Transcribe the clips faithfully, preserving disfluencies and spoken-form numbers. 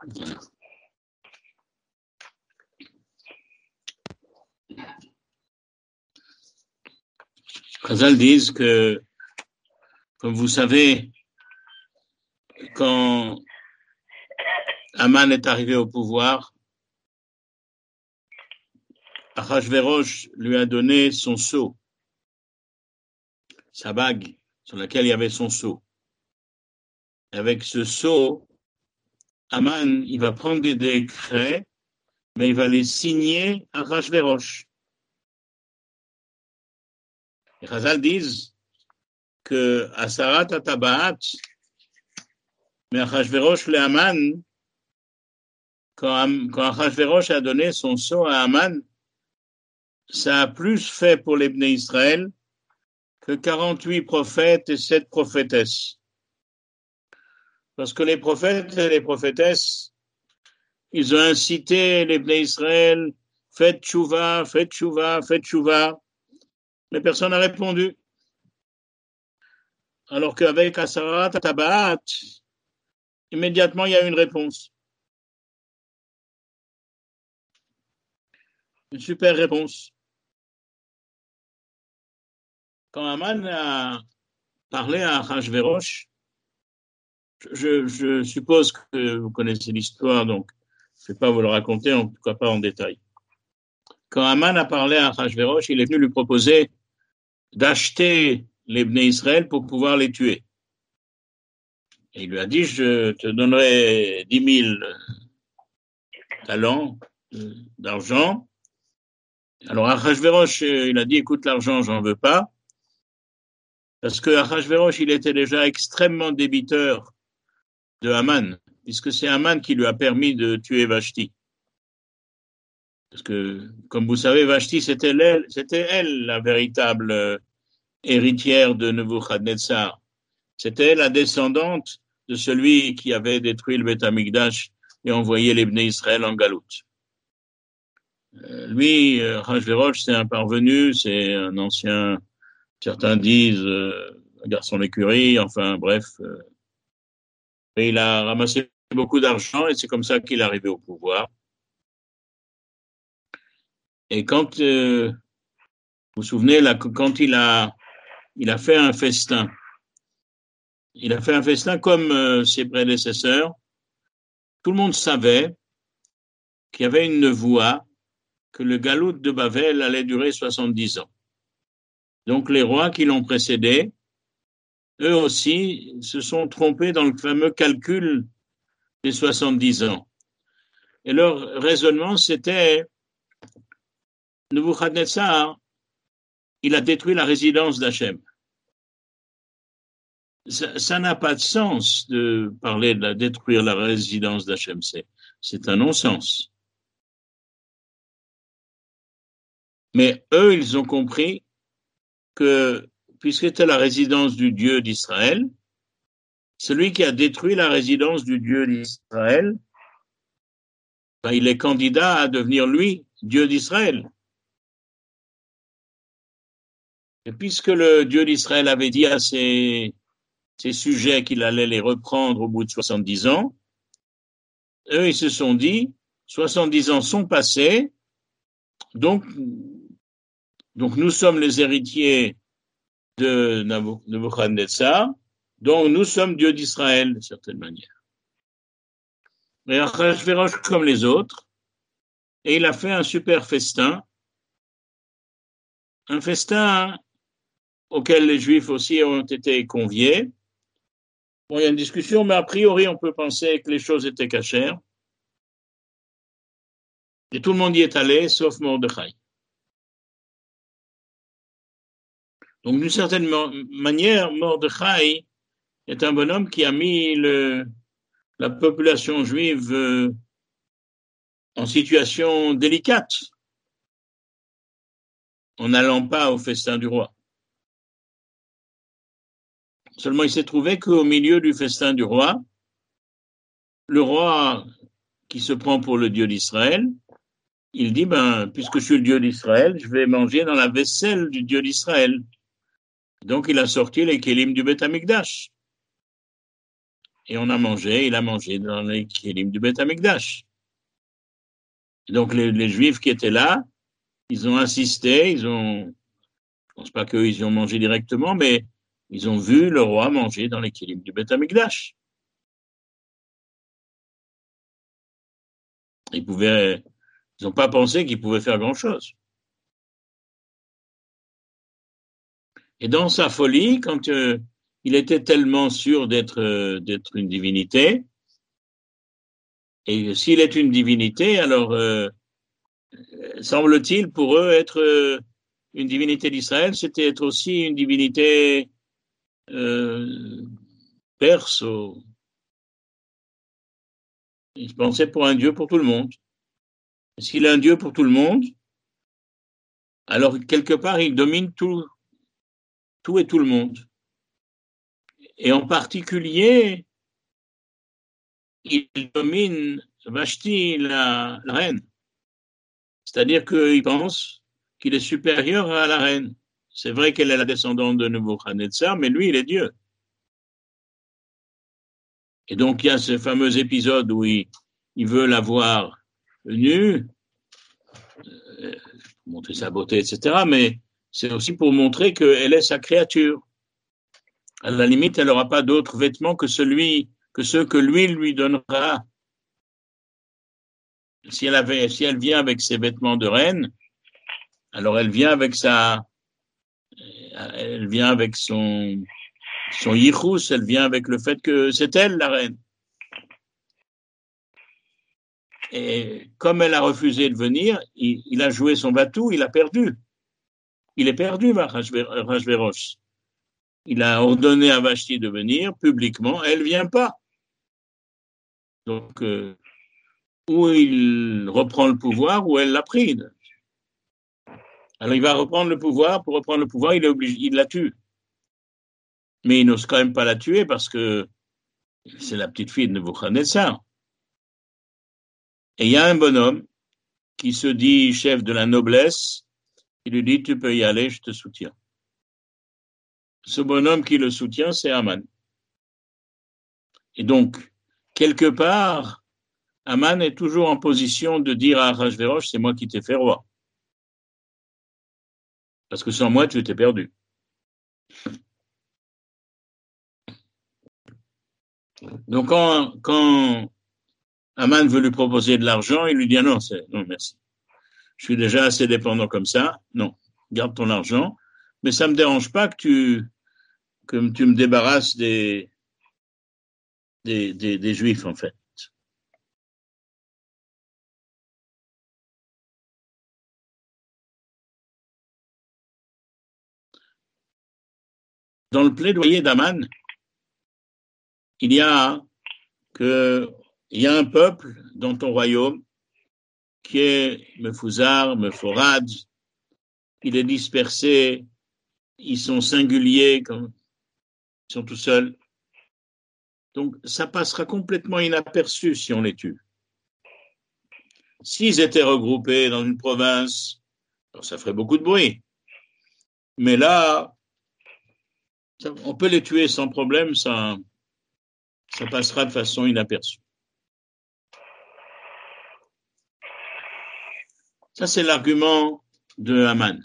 Voilà. Chazal disent que, comme vous savez, quand Aman est arrivé au pouvoir, Achashverosh lui a donné son sceau, sa bague sur laquelle il y avait son sceau. Avec ce sceau, Aman, il va prendre des décrets, mais il va les signer à Achashverosh. Les Chazal disent que Asarat Atabaat, mais Achashverosh le Aman, quand, quand Achashverosh a donné son sceau à Aman, ça a plus fait pour les Bnei Israël que quarante-huit prophètes et sept prophétesses. Parce que les prophètes et les prophétesses, ils ont incité les Bnei Israël, faites tchouva, faites tchouva, faites tchouva, mais personne n'a répondu. Alors qu'avec Asarat Tabaat, immédiatement il y a une réponse. Une super réponse. Quand Aman a parlé à Achashverosh, je, je suppose que vous connaissez l'histoire, donc je ne vais pas vous le raconter, en tout cas pas en détail. Quand Aman a parlé à Achashverosh, il est venu lui proposer d'acheter les Bnei Israël pour pouvoir les tuer. Et il lui a dit, je te donnerai dix mille talents d'argent. Alors Achashverosh, il a dit, écoute, l'argent, j'en veux pas. Parce que Achashverosh, il était déjà extrêmement débiteur de Haman, puisque c'est Haman qui lui a permis de tuer Vashti. Parce que, comme vous savez, Vashti, c'était elle, c'était elle la véritable héritière de Nebuchadnezzar. C'était la descendante de celui qui avait détruit le Beth Amikdash et envoyé les Bnei Israël en galoute. Euh, lui, Achashverosh, c'est un parvenu, c'est un ancien, certains disent, euh, un garçon d'écurie, enfin bref. Euh, et il a ramassé beaucoup d'argent et c'est comme ça qu'il est arrivé au pouvoir. Et quand, euh, vous vous souvenez, là, quand il a, il a fait un festin, il a fait un festin comme euh, ses prédécesseurs, tout le monde savait qu'il y avait une nevoie, que le galoute de Bavel allait durer soixante-dix ans. Donc les rois qui l'ont précédé, eux aussi, se sont trompés dans le fameux calcul des soixante-dix ans. Et leur raisonnement, c'était Nebuchadnezzar, il a détruit la résidence d'Hachem. Ça, ça n'a pas de sens de parler de la, détruire la résidence d'Hachem. C'est, c'est un non-sens. Mais eux, ils ont compris que, puisque c'était la résidence du Dieu d'Israël, celui qui a détruit la résidence du Dieu d'Israël, ben, il est candidat à devenir, lui, Dieu d'Israël. Et puisque le Dieu d'Israël avait dit à ses, ses sujets qu'il allait les reprendre au bout de soixante-dix ans, eux, ils se sont dit, soixante-dix ans sont passés, donc, donc nous sommes les héritiers de Nebuchadnezzar, donc nous sommes Dieu d'Israël, d'une certaine manière. Mais Achashverosh comme les autres, et il a fait un super festin, un festin auquel les Juifs aussi ont été conviés. Bon, il y a une discussion, mais a priori, on peut penser que les choses étaient cachères. Et tout le monde y est allé, sauf Mordechai. Donc, d'une certaine manière, Mordechai est un bonhomme qui a mis le, la population juive euh, en situation délicate, en n'allant pas au festin du roi. Seulement, il s'est trouvé qu'au milieu du festin du roi, le roi qui se prend pour le Dieu d'Israël, il dit, ben, puisque je suis le Dieu d'Israël, je vais manger dans la vaisselle du Dieu d'Israël. Donc, il a sorti les kélim du Beth Amikdash. et on a mangé, il a mangé dans les kélim du Beth Amikdash. Donc les, les Juifs qui étaient là, ils ont insisté, ils ont, je pense pas qu'eux ils ont mangé directement, mais ils ont vu le roi manger dans les kélim du Beth Amikdash. Ils pouvaient, ils n'ont pas pensé qu'ils pouvaient faire grand-chose. Et dans sa folie, quand euh, il était tellement sûr d'être euh, d'être une divinité, et s'il est une divinité, alors euh, semble-t-il pour eux être euh, une divinité d'Israël, c'était être aussi une divinité euh, perse. Ou... Il se pensait pour un dieu pour tout le monde. S'il est un dieu pour tout le monde, alors quelque part il domine tout, tout et tout le monde. Et en particulier, il domine Vashti, la, la reine. C'est-à-dire qu'il pense qu'il est supérieur à la reine. C'est vrai qu'elle est la descendante de Nebuchadnezzar, mais lui, il est Dieu. Et donc, il y a ce fameux épisode où il, il veut la voir nue, euh, montrer sa beauté, et cetera, mais c'est aussi pour montrer qu'elle est sa créature. À la limite, elle n'aura pas d'autres vêtements que celui, que ceux que lui lui donnera. Si elle avait, si elle vient avec ses vêtements de reine, alors elle vient avec sa, elle vient avec son, son yichus, elle vient avec le fait que c'est elle la reine. Et comme elle a refusé de venir, il, il a joué son batou, il a perdu. Il est perdu, Rachvérosh. Il a ordonné à Vashti de venir publiquement, elle ne vient pas. Donc, euh, ou il reprend le pouvoir, ou elle l'a pris. Alors, il va reprendre le pouvoir. Pour reprendre le pouvoir, il est obligé, il la tue. Mais il n'ose quand même pas la tuer parce que c'est la petite fille de Nebuchadnezzar. Et il y a un bonhomme qui se dit chef de la noblesse, il lui dit, tu peux y aller, je te soutiens. Ce bonhomme qui le soutient, c'est Aman. Et donc, quelque part, Aman est toujours en position de dire à Achashverosh, c'est moi qui t'ai fait roi. Parce que sans moi, tu t'es perdu. Donc, quand, quand Aman veut lui proposer de l'argent, il lui dit, ah non, c'est, non, merci. Je suis déjà assez dépendant comme ça. Non, garde ton argent. Mais ça me dérange pas que tu, que tu me débarrasses des, des, des, des Juifs, en fait. Dans le plaidoyer d'Aman, il y a que, il y a un peuple dans ton royaume qui est Mefouzar, Meforad, il est dispersé, ils sont singuliers, comme, ils sont tout seuls. Donc, ça passera complètement inaperçu si on les tue. S'ils étaient regroupés dans une province, alors ça ferait beaucoup de bruit. Mais là, ça, on peut les tuer sans problème, ça, ça passera de façon inaperçue. Ça, c'est l'argument de Haman.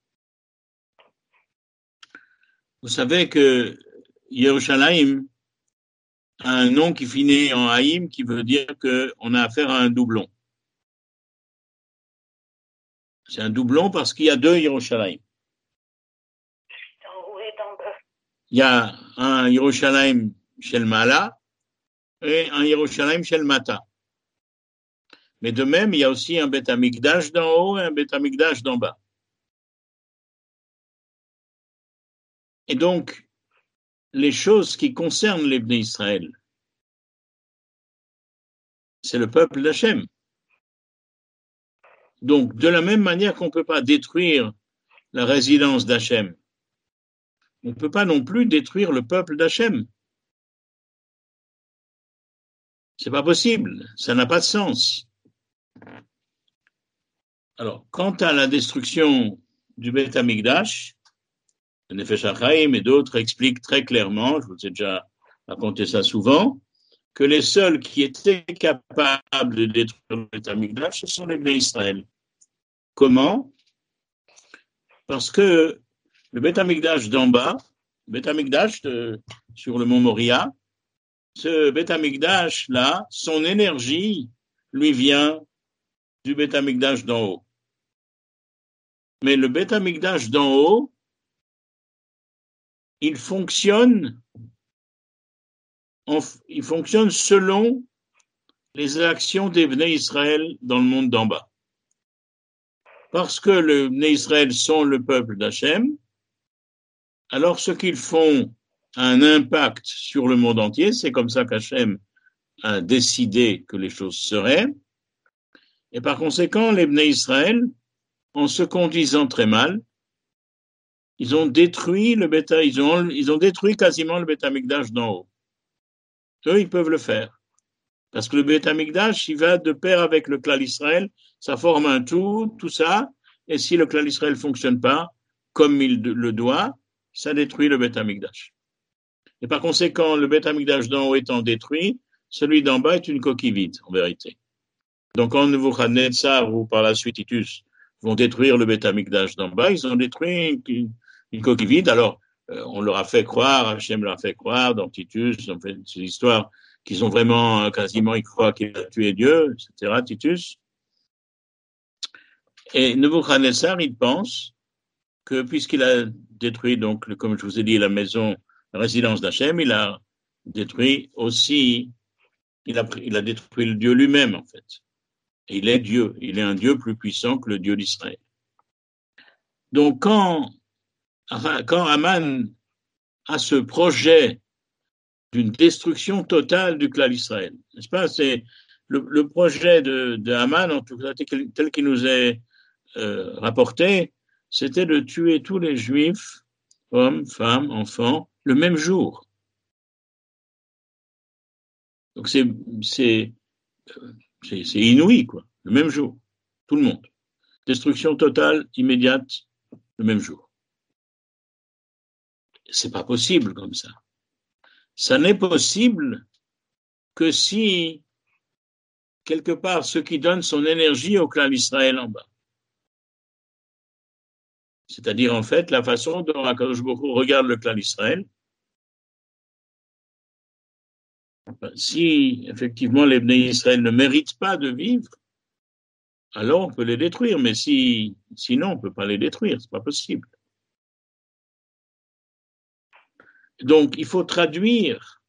Vous savez que Yerushalayim a un nom qui finit en Haïm, qui veut dire qu'on a affaire à un doublon. C'est un doublon parce qu'il y a deux Yerushalayim. Il y a un Yerushalayim Shel Mala et un Yerushalayim Shel Mata. Mais de même, il y a aussi un Beth Amikdash d'en haut et un Beth Amikdash d'en bas. Et donc, les choses qui concernent les Bnei Israël, c'est le peuple d'Hachem. Donc, de la même manière qu'on ne peut pas détruire la résidence d'Hachem, on ne peut pas non plus détruire le peuple d'Hachem. C'est pas possible, ça n'a pas de sens. Alors, quant à la destruction du Beth Amikdash, le Nefesh HaChaim et d'autres expliquent très clairement, je vous ai déjà raconté ça souvent, que les seuls qui étaient capables de détruire le Beth Amikdash, ce sont les Bnei Israël. Comment? Parce que le Beth Amikdash d'en bas, le Beth Amikdash de, sur le mont Moria, ce Beth Amikdash là, son énergie lui vient du Beth Amikdash d'en haut. Mais le Beth Amikdash d'en haut, il fonctionne, en, il fonctionne selon les actions des Bnei Israël dans le monde d'en bas. Parce que les Bnei Israël sont le peuple d'Hachem, alors ce qu'ils font a un impact sur le monde entier, c'est comme ça qu'Hachem a décidé que les choses seraient, et par conséquent, les Bnei Israël, en se conduisant très mal, ils ont détruit le Beta, ils ont, ils ont détruit quasiment le Beth Amikdash d'en haut. Eux, ils peuvent le faire. Parce que le Beth Amikdash, il va de pair avec le Klal Israël, ça forme un tout, tout ça, et si le Klal Israël ne fonctionne pas comme il le doit, ça détruit le Beth Amikdash. Et par conséquent, le Beth Amikdash d'en haut étant détruit, celui d'en bas est une coquille vide, en vérité. Donc, quand Nebuchadnezzar ou par la suite Titus vont détruire le Beth Amikdash d'en bas, ils ont détruit une, une coquille vide. Alors, euh, on leur a fait croire, Hachem leur a fait croire dans Titus, ils ont fait ces histoires qu'ils ont vraiment, quasiment, ils croient qu'il a tué Dieu, et cetera, Titus. Et Nebuchadnezzar, il pense que puisqu'il a détruit, donc, comme je vous ai dit, la maison, la résidence d'Hachem, il a détruit aussi, il a, il a détruit le Dieu lui-même, en fait. Et il est Dieu, il est un Dieu plus puissant que le Dieu d'Israël. Donc, quand, quand Haman a ce projet d'une destruction totale du clan d'Israël, n'est-ce pas? C'est le, le projet de, de Haman, en tout cas tel qu'il nous est euh, rapporté, c'était de tuer tous les Juifs, hommes, femmes, enfants, le même jour. Donc c'est c'est c'est, c'est inouï, quoi. Le même jour, tout le monde. Destruction totale, immédiate, le même jour. C'est pas possible comme ça. Ça n'est possible que si, quelque part, ce qui donne son énergie au clan d'Israël en bas. C'est-à-dire, en fait, la façon dont Akadosh Baruch Hu regarde le clan d'Israël. Si, effectivement, les Bnei Israël ne méritent pas de vivre, alors on peut les détruire. Mais si, sinon, on ne peut pas les détruire. C'est pas possible. Donc, il faut traduire,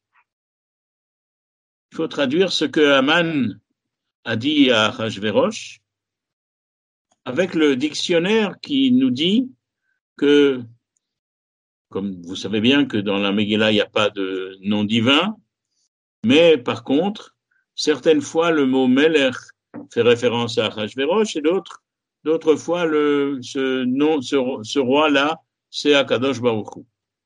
il faut traduire ce que Haman a dit à Achashverosh avec le dictionnaire qui nous dit que, comme vous savez bien que dans la Megillah, il n'y a pas de nom divin, mais par contre, certaines fois, le mot Melech fait référence à Achashverosh et d'autres, d'autres fois, le, ce nom, ce, ce roi-là, c'est Akadosh Baruch Hu.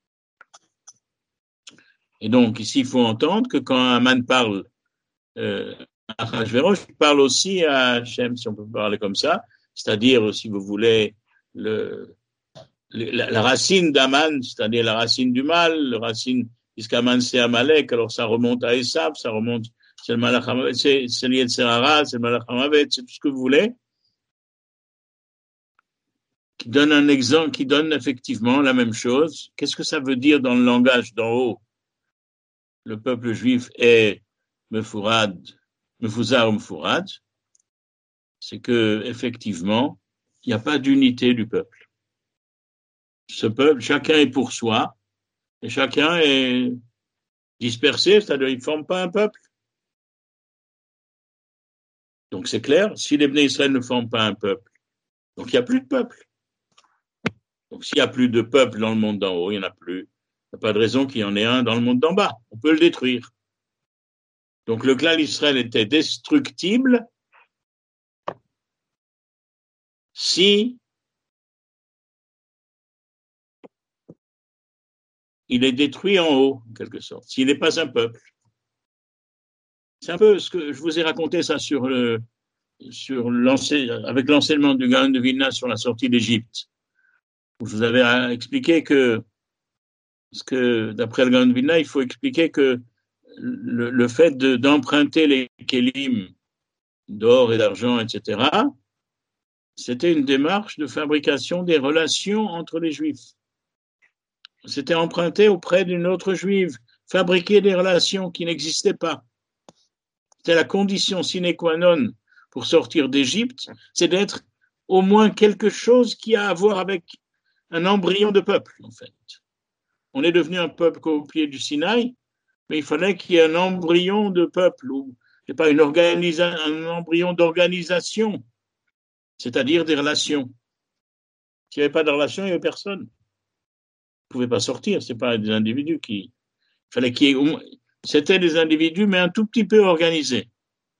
Et donc, ici, il faut entendre que quand Haman parle euh, à Achashverosh, il parle aussi à Hachem, si on peut parler comme ça, c'est-à-dire, si vous voulez, le, le, la, la racine d'Haman, c'est-à-dire la racine du mal, la racine, puisqu'Haman c'est Amalek, alors ça remonte à Esav, ça remonte, c'est le Malach Hamavet, c'est, c'est l'Yetzerara, c'est le Malach Hamavet, c'est tout ce que vous voulez, qui donne un exemple, qui donne effectivement la même chose. Qu'est-ce que ça veut dire dans le langage d'en haut? Le peuple juif est Mefourad, Mefouzar ou Mefourad, c'est que, effectivement, il n'y a pas d'unité du peuple. Ce peuple, chacun est pour soi, et chacun est dispersé, c'est-à-dire il ne forme pas un peuple. Donc c'est clair, si les Bnei Israël ne forment pas un peuple, donc il n'y a plus de peuple. Donc s'il n'y a plus de peuple dans le monde d'en haut, il n'y en a plus. Il n'y a pas de raison qu'il y en ait un dans le monde d'en bas. On peut le détruire. Donc le clan d'Israël était destructible si il est détruit en haut, en quelque sorte, s'il n'est pas un peuple. C'est un peu ce que je vous ai raconté ça sur le, sur avec l'enseignement du Gaon de Vilna sur la sortie d'Égypte. Je vous avais expliqué que, parce que d'après le Gaon de Vilna, il faut expliquer que le, le fait de, d'emprunter les kélim d'or et d'argent, et cetera, c'était une démarche de fabrication des relations entre les Juifs. C'était emprunté auprès d'une autre Juive, fabriquer des relations qui n'existaient pas. C'était la condition sine qua non pour sortir d'Égypte, c'est d'être au moins quelque chose qui a à voir avec un embryon de peuple, en fait. On est devenu un peuple au pied du Sinaï, mais il fallait qu'il y ait un embryon de peuple, ou je sais pas, une organisa- un embryon d'organisation, c'est-à-dire des relations. S'il n'y avait pas de relations, il n'y avait personne. Ils ne pouvaient pas sortir, ce n'est pas des individus qui... Il fallait qu'il y ait au moins... C'était des individus, mais un tout petit peu organisés.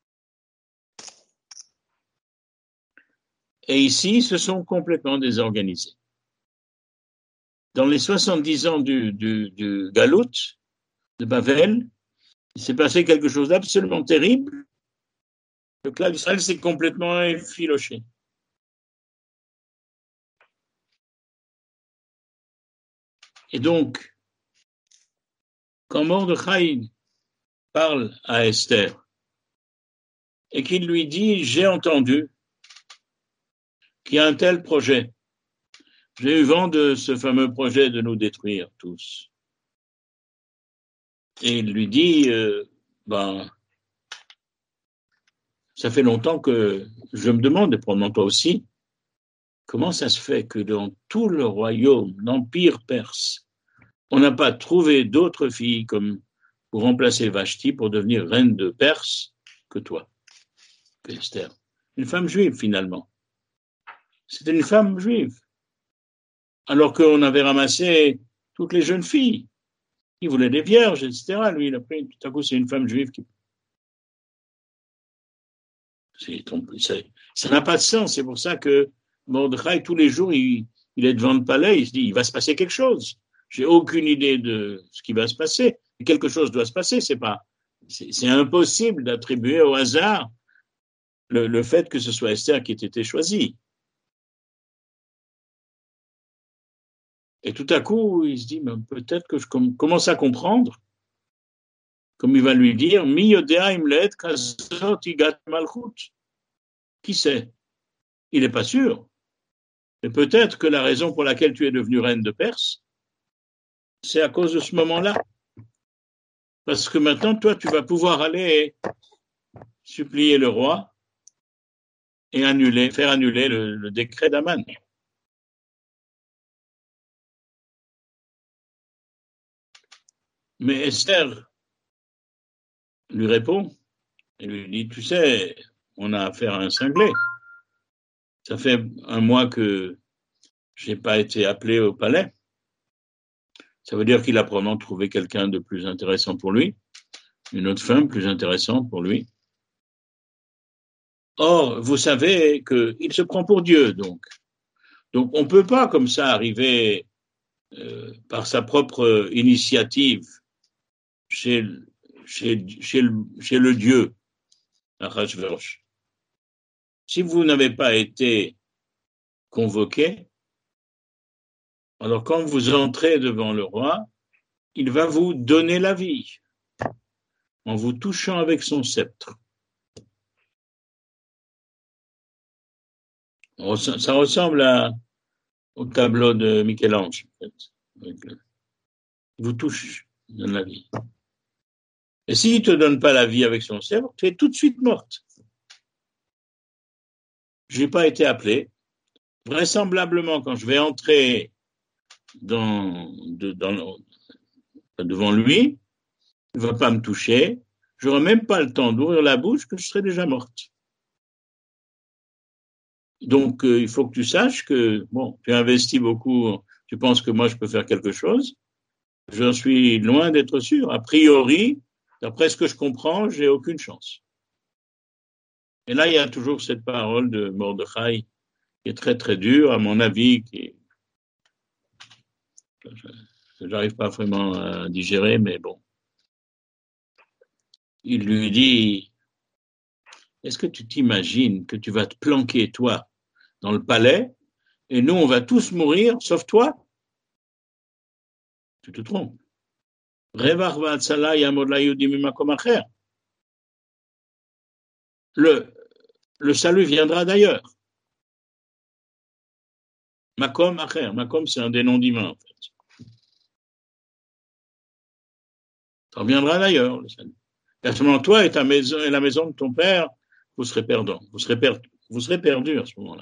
Et ici, ils se sont complètement désorganisés. Dans les soixante-dix ans du, du, du Galout, de Babel, il s'est passé quelque chose d'absolument terrible. Le clan d'Israël s'est complètement effiloché. Et donc, quand Mordechai parle à Esther et qu'il lui dit « J'ai entendu qu'il y a un tel projet. J'ai eu vent de ce fameux projet de nous détruire tous. » Et il lui dit euh, « Ben, ça fait longtemps que je me demande, et probablement toi aussi, comment ça se fait que dans tout le royaume, l'empire perse, on n'a pas trouvé d'autres filles comme pour remplacer Vashti pour devenir reine de Perse que toi, que Esther. Une femme juive, finalement. C'était une femme juive. Alors qu'on avait ramassé toutes les jeunes filles. Il voulait des vierges, et cetera. Lui, il a pris, tout à coup, c'est une femme juive qui... C'est, c'est, ça n'a pas de sens. C'est pour ça que Mordechai, tous les jours, il, il est devant le palais, il se dit, il va se passer quelque chose. J'ai aucune idée de ce qui va se passer. Quelque chose doit se passer. C'est pas, c'est, c'est impossible d'attribuer au hasard le, le fait que ce soit Esther qui ait été choisie. Et tout à coup, il se dit, mais peut-être que je com- commence à comprendre, comme il va lui dire, Mi yodea imlet kazot igat malchut. Qui sait? Il n'est pas sûr. Et peut-être que la raison pour laquelle tu es devenue reine de Perse, c'est à cause de ce moment-là. Parce que maintenant, toi, tu vas pouvoir aller supplier le roi et annuler, faire annuler le, le décret d'Aman. Mais Esther lui répond et lui dit, tu sais, on a affaire à un cinglé. Ça fait un mois que je n'ai pas été appelé au palais. Ça veut dire qu'il a probablement trouvé quelqu'un de plus intéressant pour lui, une autre femme plus intéressante pour lui. Or, vous savez qu'il se prend pour Dieu, donc. Donc, on ne peut pas comme ça arriver euh, par sa propre initiative chez, chez, chez, le, chez le Dieu, Achashverosh. Si vous n'avez pas été convoqué, alors quand vous entrez devant le roi, il va vous donner la vie en vous touchant avec son sceptre. Ça ressemble à, au tableau de Michel-Ange. En fait. Il vous touche, il donne la vie. Et s'il ne te donne pas la vie avec son sceptre, tu es tout de suite morte. Je n'ai pas été appelé. Vraisemblablement, quand je vais entrer dans, de, dans, devant lui, il ne va pas me toucher. Je n'aurai même pas le temps d'ouvrir la bouche que je serai déjà morte. Donc, euh, il faut que tu saches que, bon, tu investis beaucoup, tu penses que moi, je peux faire quelque chose. Je suis loin d'être sûr. A priori, d'après ce que je comprends, j'ai aucune chance. Et là, il y a toujours cette parole de Mordechai qui est très, très dure, à mon avis, qui je n'arrive pas vraiment à digérer, mais bon. Il lui dit, est-ce que tu t'imagines que tu vas te planquer, toi, dans le palais, et nous, on va tous mourir, sauf toi? Tu te trompes. Revach v'atzala yamod layudim mimakom acher. Le, le salut viendra d'ailleurs. Makom acher. Makom, c'est un des noms divins, en fait. Ça viendra d'ailleurs, le salut. Et à ce moment, toi et ta maison et la maison de ton père, vous serez perdants. Vous serez perdus. Vous serez perdus à ce moment-là.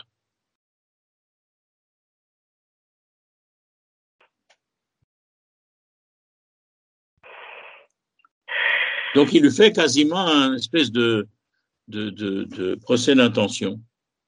Donc, il lui fait quasiment un espèce de, de, de, de procès d'intention.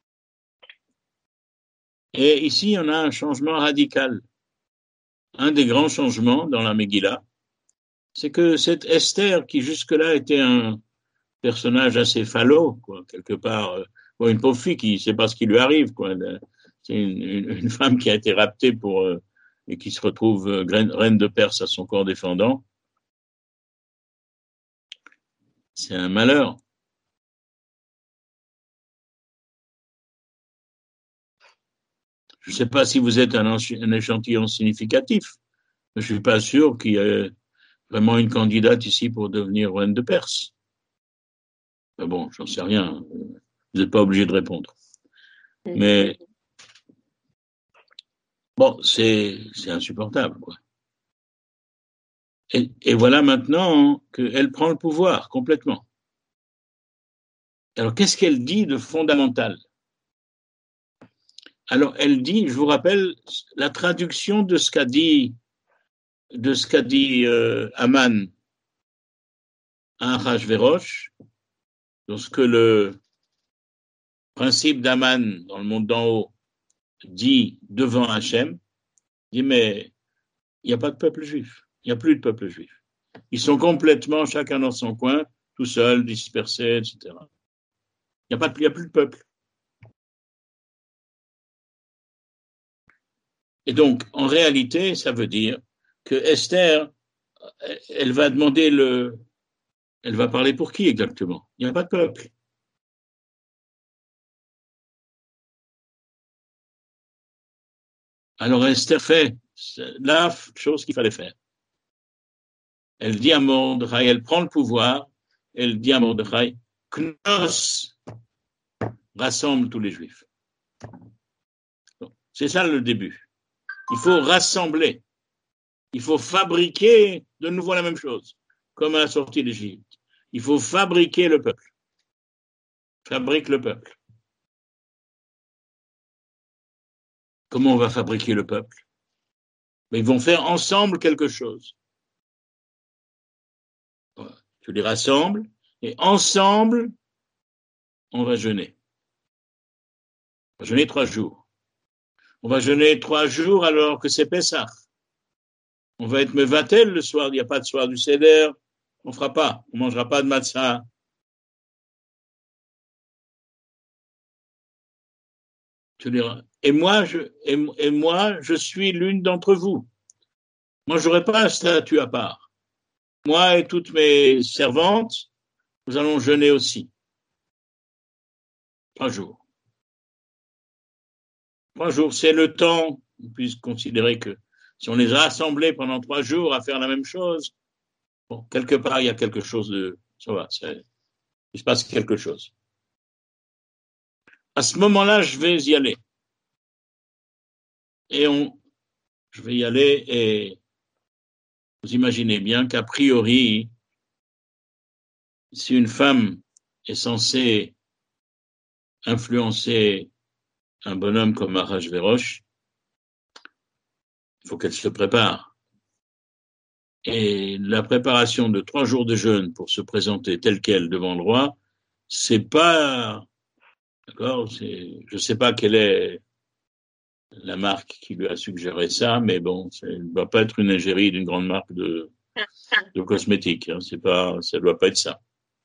Et ici, on a un changement radical. Un des grands changements dans la Megillah, c'est que cette Esther, qui jusque-là était un personnage assez falot, quoi, quelque part, euh, bon, une pauvre fille qui ne sait pas ce qui lui arrive, quoi. C'est une, une, une femme qui a été raptée pour, euh, et qui se retrouve euh, reine de Perse à son corps défendant. C'est un malheur. Je ne sais pas si vous êtes un, un échantillon significatif, mais je ne suis pas sûr qu'il y ait vraiment une candidate ici pour devenir reine de Perse. Mais bon, j'en sais rien. Vous n'êtes pas obligé de répondre. Mais bon, c'est, c'est insupportable, quoi. Et, et voilà maintenant qu'elle prend le pouvoir complètement. Alors, qu'est-ce qu'elle dit de fondamental? Alors, elle dit, je vous rappelle, la traduction de ce qu'a dit, de ce qu'a dit euh, Aman à Achashverosh, dans ce que le principe d'Aman dans le monde d'en haut dit devant Hachem, dit, mais il n'y a pas de peuple juif, il n'y a plus de peuple juif. Ils sont complètement, chacun dans son coin, tout seuls, dispersés, et cetera. Il n'y a, pas de, il n'y a plus de peuple. Et donc, en réalité, ça veut dire que Esther, elle va demander le... Elle va parler pour qui exactement? Il n'y a pas de peuple. Alors Esther fait la chose qu'il fallait faire. Elle dit à Mordechai, elle prend le pouvoir, elle dit à Mordechai, Knos, rassemble tous les Juifs. Donc, c'est ça le début. Il faut rassembler. Il faut fabriquer de nouveau la même chose, comme à la sortie d'Égypte. Il faut fabriquer le peuple. Fabrique le peuple. Comment on va fabriquer le peuple? Mais ils vont faire ensemble quelque chose. Tu les rassembles et ensemble, on va jeûner. On va jeûner trois jours. On va jeûner trois jours alors que c'est Pessah. On va être mevatel le soir. Il n'y a pas de soir du Seder. On ne fera pas. On ne mangera pas de matzah. Tu diras. Et moi, je, et, et moi, je suis l'une d'entre vous. Moi, je n'aurai pas un statut à part. Moi et toutes mes servantes, nous allons jeûner aussi. Trois jours. Trois jours, c'est le temps. On puisse considérer que si on les a assemblés pendant trois jours à faire la même chose, bon, quelque part, il y a quelque chose de... Ça va, il se passe quelque chose. À ce moment-là, je vais y aller. Et on, je vais y aller et vous imaginez bien qu'a priori, si une femme est censée influencer un bonhomme comme Ahasverosh, il faut qu'elle se prépare. Et la préparation de trois jours de jeûne pour se présenter tel quel devant le roi, c'est pas, d'accord, c'est, je sais pas quelle est la marque qui lui a suggéré ça, mais bon, ça ne doit pas être une égérie d'une grande marque de, de cosmétiques, hein, c'est pas, ça doit pas être ça.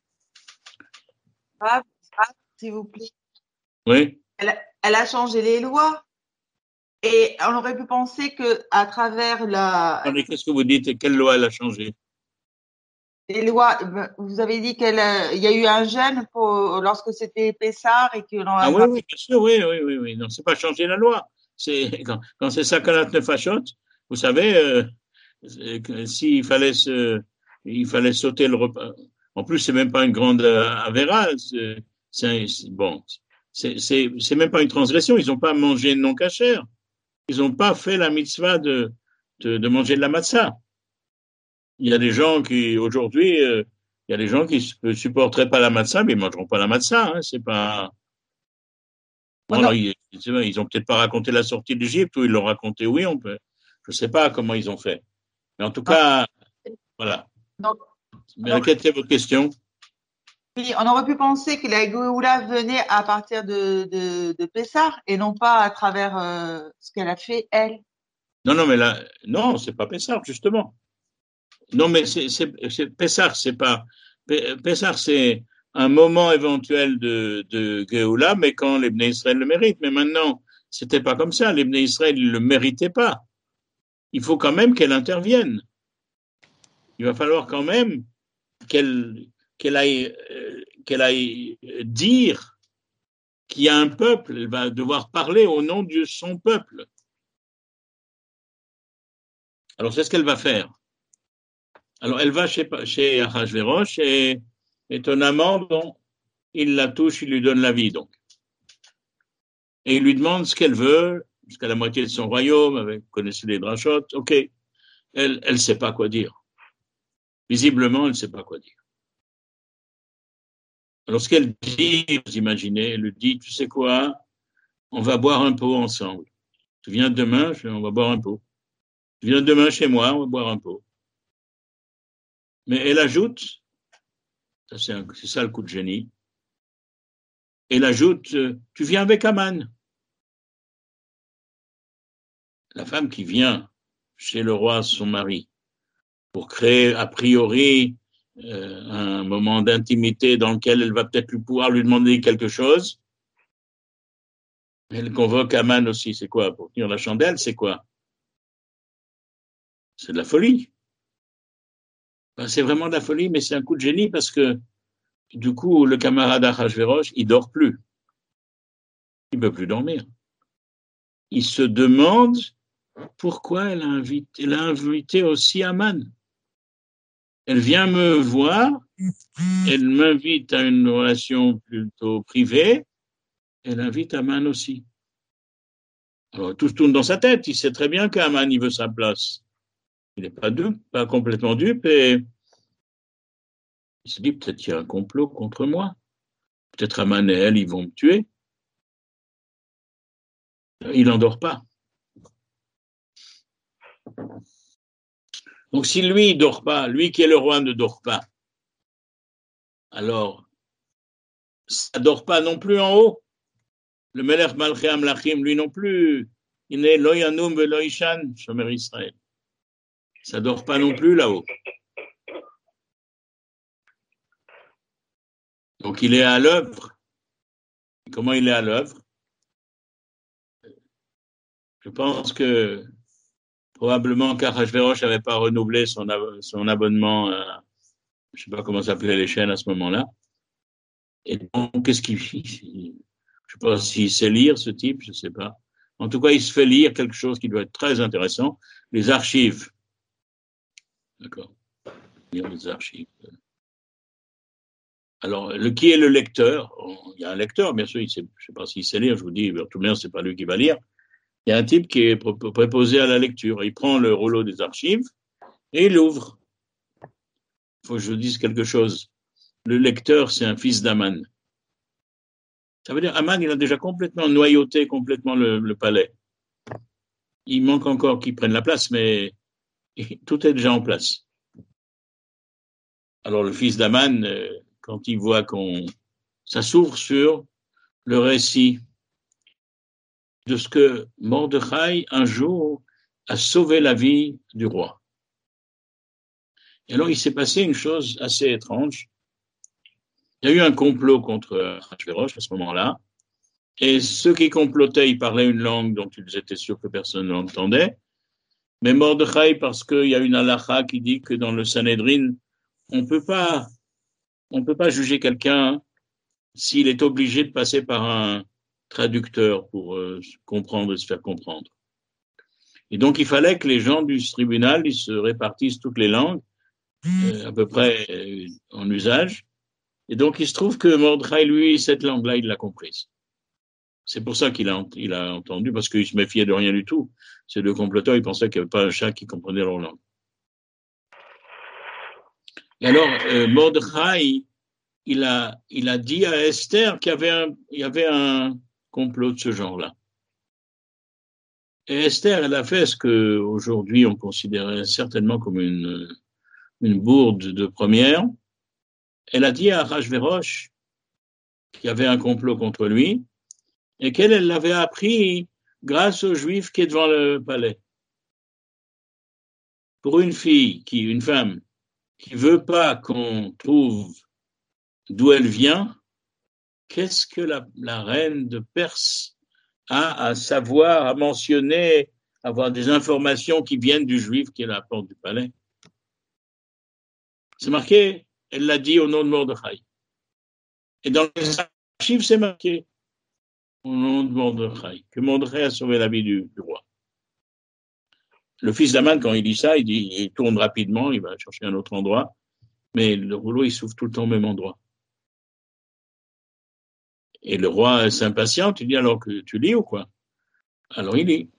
Ah, ah, s'il vous plaît. Oui. Elle a, elle a changé les lois. Et on aurait pu penser que à travers la. Attendez, qu'est-ce que vous dites? Quelle loi elle a changé? Les lois, vous avez dit qu'il y a eu un jeûne pour, lorsque c'était Pessah et que l'on Ah oui, oui, bien sûr, oui, oui, oui, oui. Non, c'est pas changer la loi. C'est quand, quand c'est Sakanat Nefashot, vous savez, euh, S'il fallait se, il fallait sauter le repas. En plus, c'est même pas une grande avéra. C'est, c'est, bon, c'est, c'est, c'est même pas une transgression. Ils n'ont pas mangé non cachère. Ils n'ont pas fait la mitzvah de, de, de manger de la matzah. Il y a des gens qui, aujourd'hui, euh, il y a des gens qui ne supporteraient pas la matzah, mais ils ne mangeront pas la matzah. Hein, c'est pas. Bon, alors, ils, ils ont peut-être pas raconté la sortie d'Égypte, ou ils l'ont raconté, oui, on peut. Je ne sais pas comment ils ont fait. Mais en tout cas, voilà. Donc, Mais quelle était votre question? Oui, on aurait pu penser que la Géoula venait à partir de, de, de Pessah et non pas à travers euh, ce qu'elle a fait, elle. Non, non, mais là, non, c'est pas Pessah, justement. Non, mais c'est, c'est, c'est Pessah, c'est pas. Pessah, c'est un moment éventuel de, de Géoula, mais quand les Bnei Israël le méritent. Mais maintenant, c'était pas comme ça. Les Bnei Israël ne le méritaient pas. Il faut quand même qu'elle intervienne. Il va falloir quand même qu'elle, qu'elle aille, euh, qu'elle aille dire qu'il y a un peuple. Elle va devoir parler au nom de son peuple. Alors, c'est ce qu'elle va faire. Alors, elle va chez, chez Ahashverosh et, étonnamment, bon, il la touche, il lui donne la vie, donc. Et il lui demande ce qu'elle veut, jusqu'à la moitié de son royaume, avec, vous connaissez les drachotes, ok. Elle, elle sait pas quoi dire. Visiblement, elle ne sait pas quoi dire. Alors, ce qu'elle dit, vous imaginez, elle lui dit, tu sais quoi, on va boire un pot ensemble. Tu viens demain, on va boire un pot. Tu viens demain chez moi, on va boire un pot. Mais elle ajoute, ça c'est, un, c'est ça le coup de génie, elle ajoute, tu viens avec Aman. La femme qui vient chez le roi, son mari, pour créer a priori euh, un moment d'intimité dans lequel elle va peut-être lui pouvoir lui demander quelque chose. Elle convoque Aman aussi, c'est quoi? Pour tenir la chandelle, c'est quoi? C'est de la folie. Ben, c'est vraiment de la folie, mais c'est un coup de génie parce que du coup, le camarade Ahashverosh, il dort plus. Il ne peut plus dormir. Il se demande pourquoi elle a invité, elle a invité aussi Aman. Elle vient me voir, elle m'invite à une relation plutôt privée, elle invite Aman aussi. Alors, tout se tourne dans sa tête, il sait très bien qu'Aman, il veut sa place. Il n'est pas dupe, pas complètement dupe, et il se dit, peut-être qu'il y a un complot contre moi. Peut-être Aman et elle, ils vont me tuer. Il n'endort pas. Donc, si lui, il ne dort pas, lui qui est le roi ne dort pas, alors, ça ne dort pas non plus en haut. Le Melech Malchei Amlachim, lui non plus, il n'est lo yanum ve lo ishan, Shomer Israël. Ça ne dort pas non plus là-haut. Donc, il est à l'œuvre. Comment il est à l'œuvre? Je pense que probablement qu'Ahashverosh n'avait pas renouvelé son, ab- son abonnement, à, je ne sais pas comment s'appelaient les chaînes à ce moment-là. Et donc, qu'est-ce qu'il fait? Je ne sais pas s'il sait lire, ce type, je ne sais pas. En tout cas, il se fait lire quelque chose qui doit être très intéressant, les archives. D'accord. Lire les archives. Alors, le, qui est le lecteur? Il y a un lecteur, bien sûr, il sait, je ne sais pas s'il sait lire, je vous dis, tout le monde, ce n'est pas lui qui va lire. Il y a un type qui est préposé à la lecture. Il prend le rouleau des archives et il l'ouvre. Il faut que je vous dise quelque chose. Le lecteur, c'est un fils d'Aman. Ça veut dire Aman, il a déjà complètement noyauté complètement le, le palais. Il manque encore qu'il prenne la place, mais tout est déjà en place. Alors le fils d'Aman, quand il voit qu'on... Ça s'ouvre sur le récit de ce que Mordechai, un jour, a sauvé la vie du roi. Et alors, il s'est passé une chose assez étrange. Il y a eu un complot contre Ahashverosh à ce moment-là. Et ceux qui complotaient, ils parlaient une langue dont ils étaient sûrs que personne ne l'entendait. Mais Mordechai, parce qu'il y a une halakha qui dit que dans le Sanhedrin, on peut pas, on peut pas juger quelqu'un s'il est obligé de passer par un traducteur pour euh, comprendre et se faire comprendre. Et donc, il fallait que les gens du tribunal ils se répartissent toutes les langues, euh, à peu près euh, en usage. Et donc, il se trouve que Mordechai, lui, cette langue-là, il l'a comprise. C'est pour ça qu'il a, il a entendu, parce qu'il se méfiait de rien du tout. Ces deux comploteurs, ils pensaient qu'il n'y avait pas un chat qui comprenait leur langue. Et alors, euh, Mordechai, il a, il a dit à Esther qu'il y avait un, il y avait un complot de ce genre-là. Et Esther, elle a fait ce qu'aujourd'hui on considérait certainement comme une, une bourde de première. Elle a dit à Achashverosh qu'il y avait un complot contre lui et qu'elle, elle l'avait appris grâce au juif qui est devant le palais. Pour une fille, qui, une femme, qui veut pas qu'on trouve d'où elle vient, qu'est-ce que la, la reine de Perse a à savoir, à mentionner, avoir des informations qui viennent du juif qui est à la porte du palais? C'est marqué, elle l'a dit au nom de Mordechai. Et dans les archives, c'est marqué au nom de Mordechai, que Mordechai a sauvé la vie du, du roi. Le fils d'Aman, quand il dit ça, il, dit, il tourne rapidement, il va chercher un autre endroit, mais le rouleau, il s'ouvre tout le temps au même endroit. Et le roi s'impatiente, il dit alors que tu lis ou quoi? Alors il lit.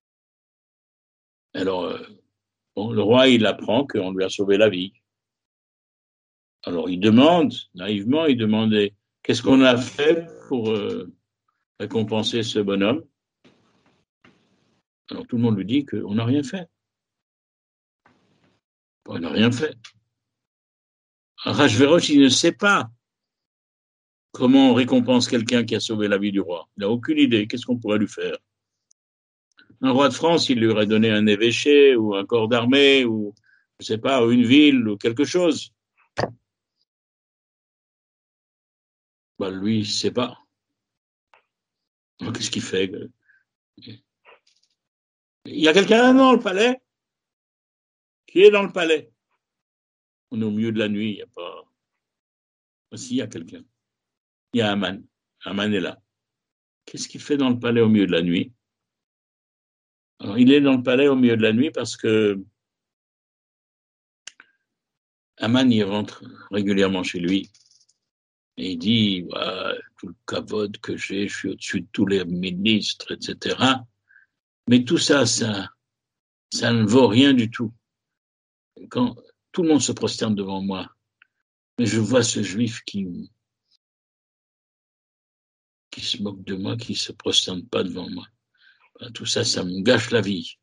Alors, euh, bon, le roi, il apprend qu'on lui a sauvé la vie. Alors il demande, naïvement, il demandait qu'est-ce qu'on a fait pour euh, récompenser ce bonhomme? Alors tout le monde lui dit qu'on n'a rien fait. On n'a rien fait. Achashverosh, il ne sait pas comment on récompense quelqu'un qui a sauvé la vie du roi. Il n'a aucune idée. Qu'est-ce qu'on pourrait lui faire? Un roi de France, il lui aurait donné un évêché ou un corps d'armée ou, je ne sais pas, une ville ou quelque chose. Bah, lui, il ne sait pas. Qu'est-ce qu'il fait? Il y a quelqu'un dans le palais? Qui est dans le palais? On est au milieu de la nuit, il n'y a pas... Si, il y a quelqu'un. Il y a Aman. Aman est là. Qu'est-ce qu'il fait dans le palais au milieu de la nuit? Alors, il est dans le palais au milieu de la nuit parce que Aman, il rentre régulièrement chez lui et il dit ouais, tout le kavod que j'ai, je suis au-dessus de tous les ministres, et cetera. Mais tout ça, ça, ça ne vaut rien du tout. Quand tout le monde se prosterne devant moi, mais je vois ce juif qui, qui se moque de moi, qui ne se prosterne pas devant moi. Tout ça, ça me gâche la vie.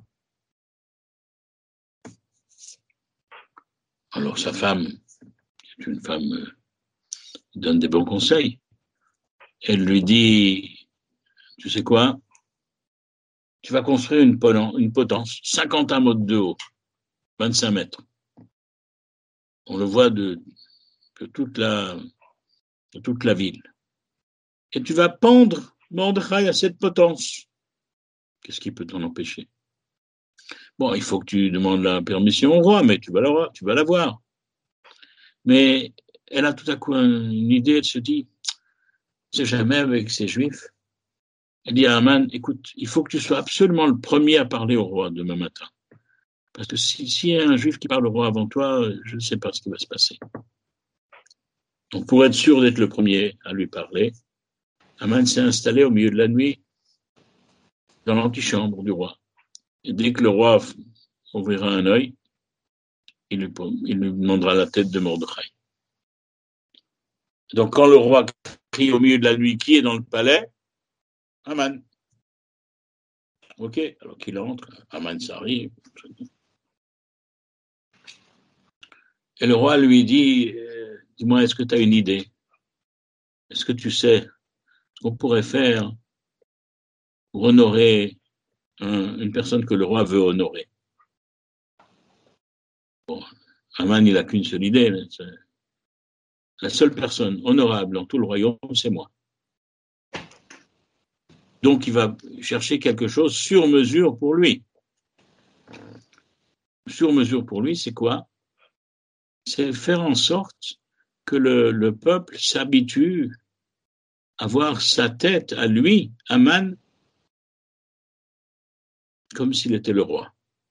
Alors sa femme, qui est une femme, euh, donne des bons conseils. Elle lui dit, tu sais quoi, tu vas construire une, une potence, cinquante amots de haut, vingt-cinq mètres. On le voit de, de, toute la, de toute la ville. Et tu vas pendre Mordechai à cette potence. Qu'est-ce qui peut t'en empêcher? Bon, il faut que tu demandes la permission au roi, mais tu vas l'avoir. Tu vas l'avoir. Mais elle a tout à coup une idée, elle se dit, c'est jamais avec ces juifs. Elle dit à Aman, écoute, il faut que tu sois absolument le premier à parler au roi demain matin. Parce que s'il si y a un juif qui parle au roi avant toi, je ne sais pas ce qui va se passer. Donc pour être sûr d'être le premier à lui parler, Aman s'est installé au milieu de la nuit dans l'antichambre du roi. Et dès que le roi ouvrira un œil, il lui, il lui demandera la tête de Mordechai. Donc quand le roi crie au milieu de la nuit, qui est dans le palais? Aman. Ok, alors qu'il entre, Aman s'arrive. Et le roi lui dit, euh, dis-moi, est-ce que tu as une idée? Est-ce que tu sais ce qu'on pourrait faire pour honorer un, une personne que le roi veut honorer? Bon, Aman, il n'a qu'une seule idée. La seule personne honorable dans tout le royaume, c'est moi. Donc, il va chercher quelque chose sur mesure pour lui. Sur mesure pour lui, c'est quoi? C'est faire en sorte que le, le peuple s'habitue à voir sa tête à lui, Aman, comme s'il était le roi.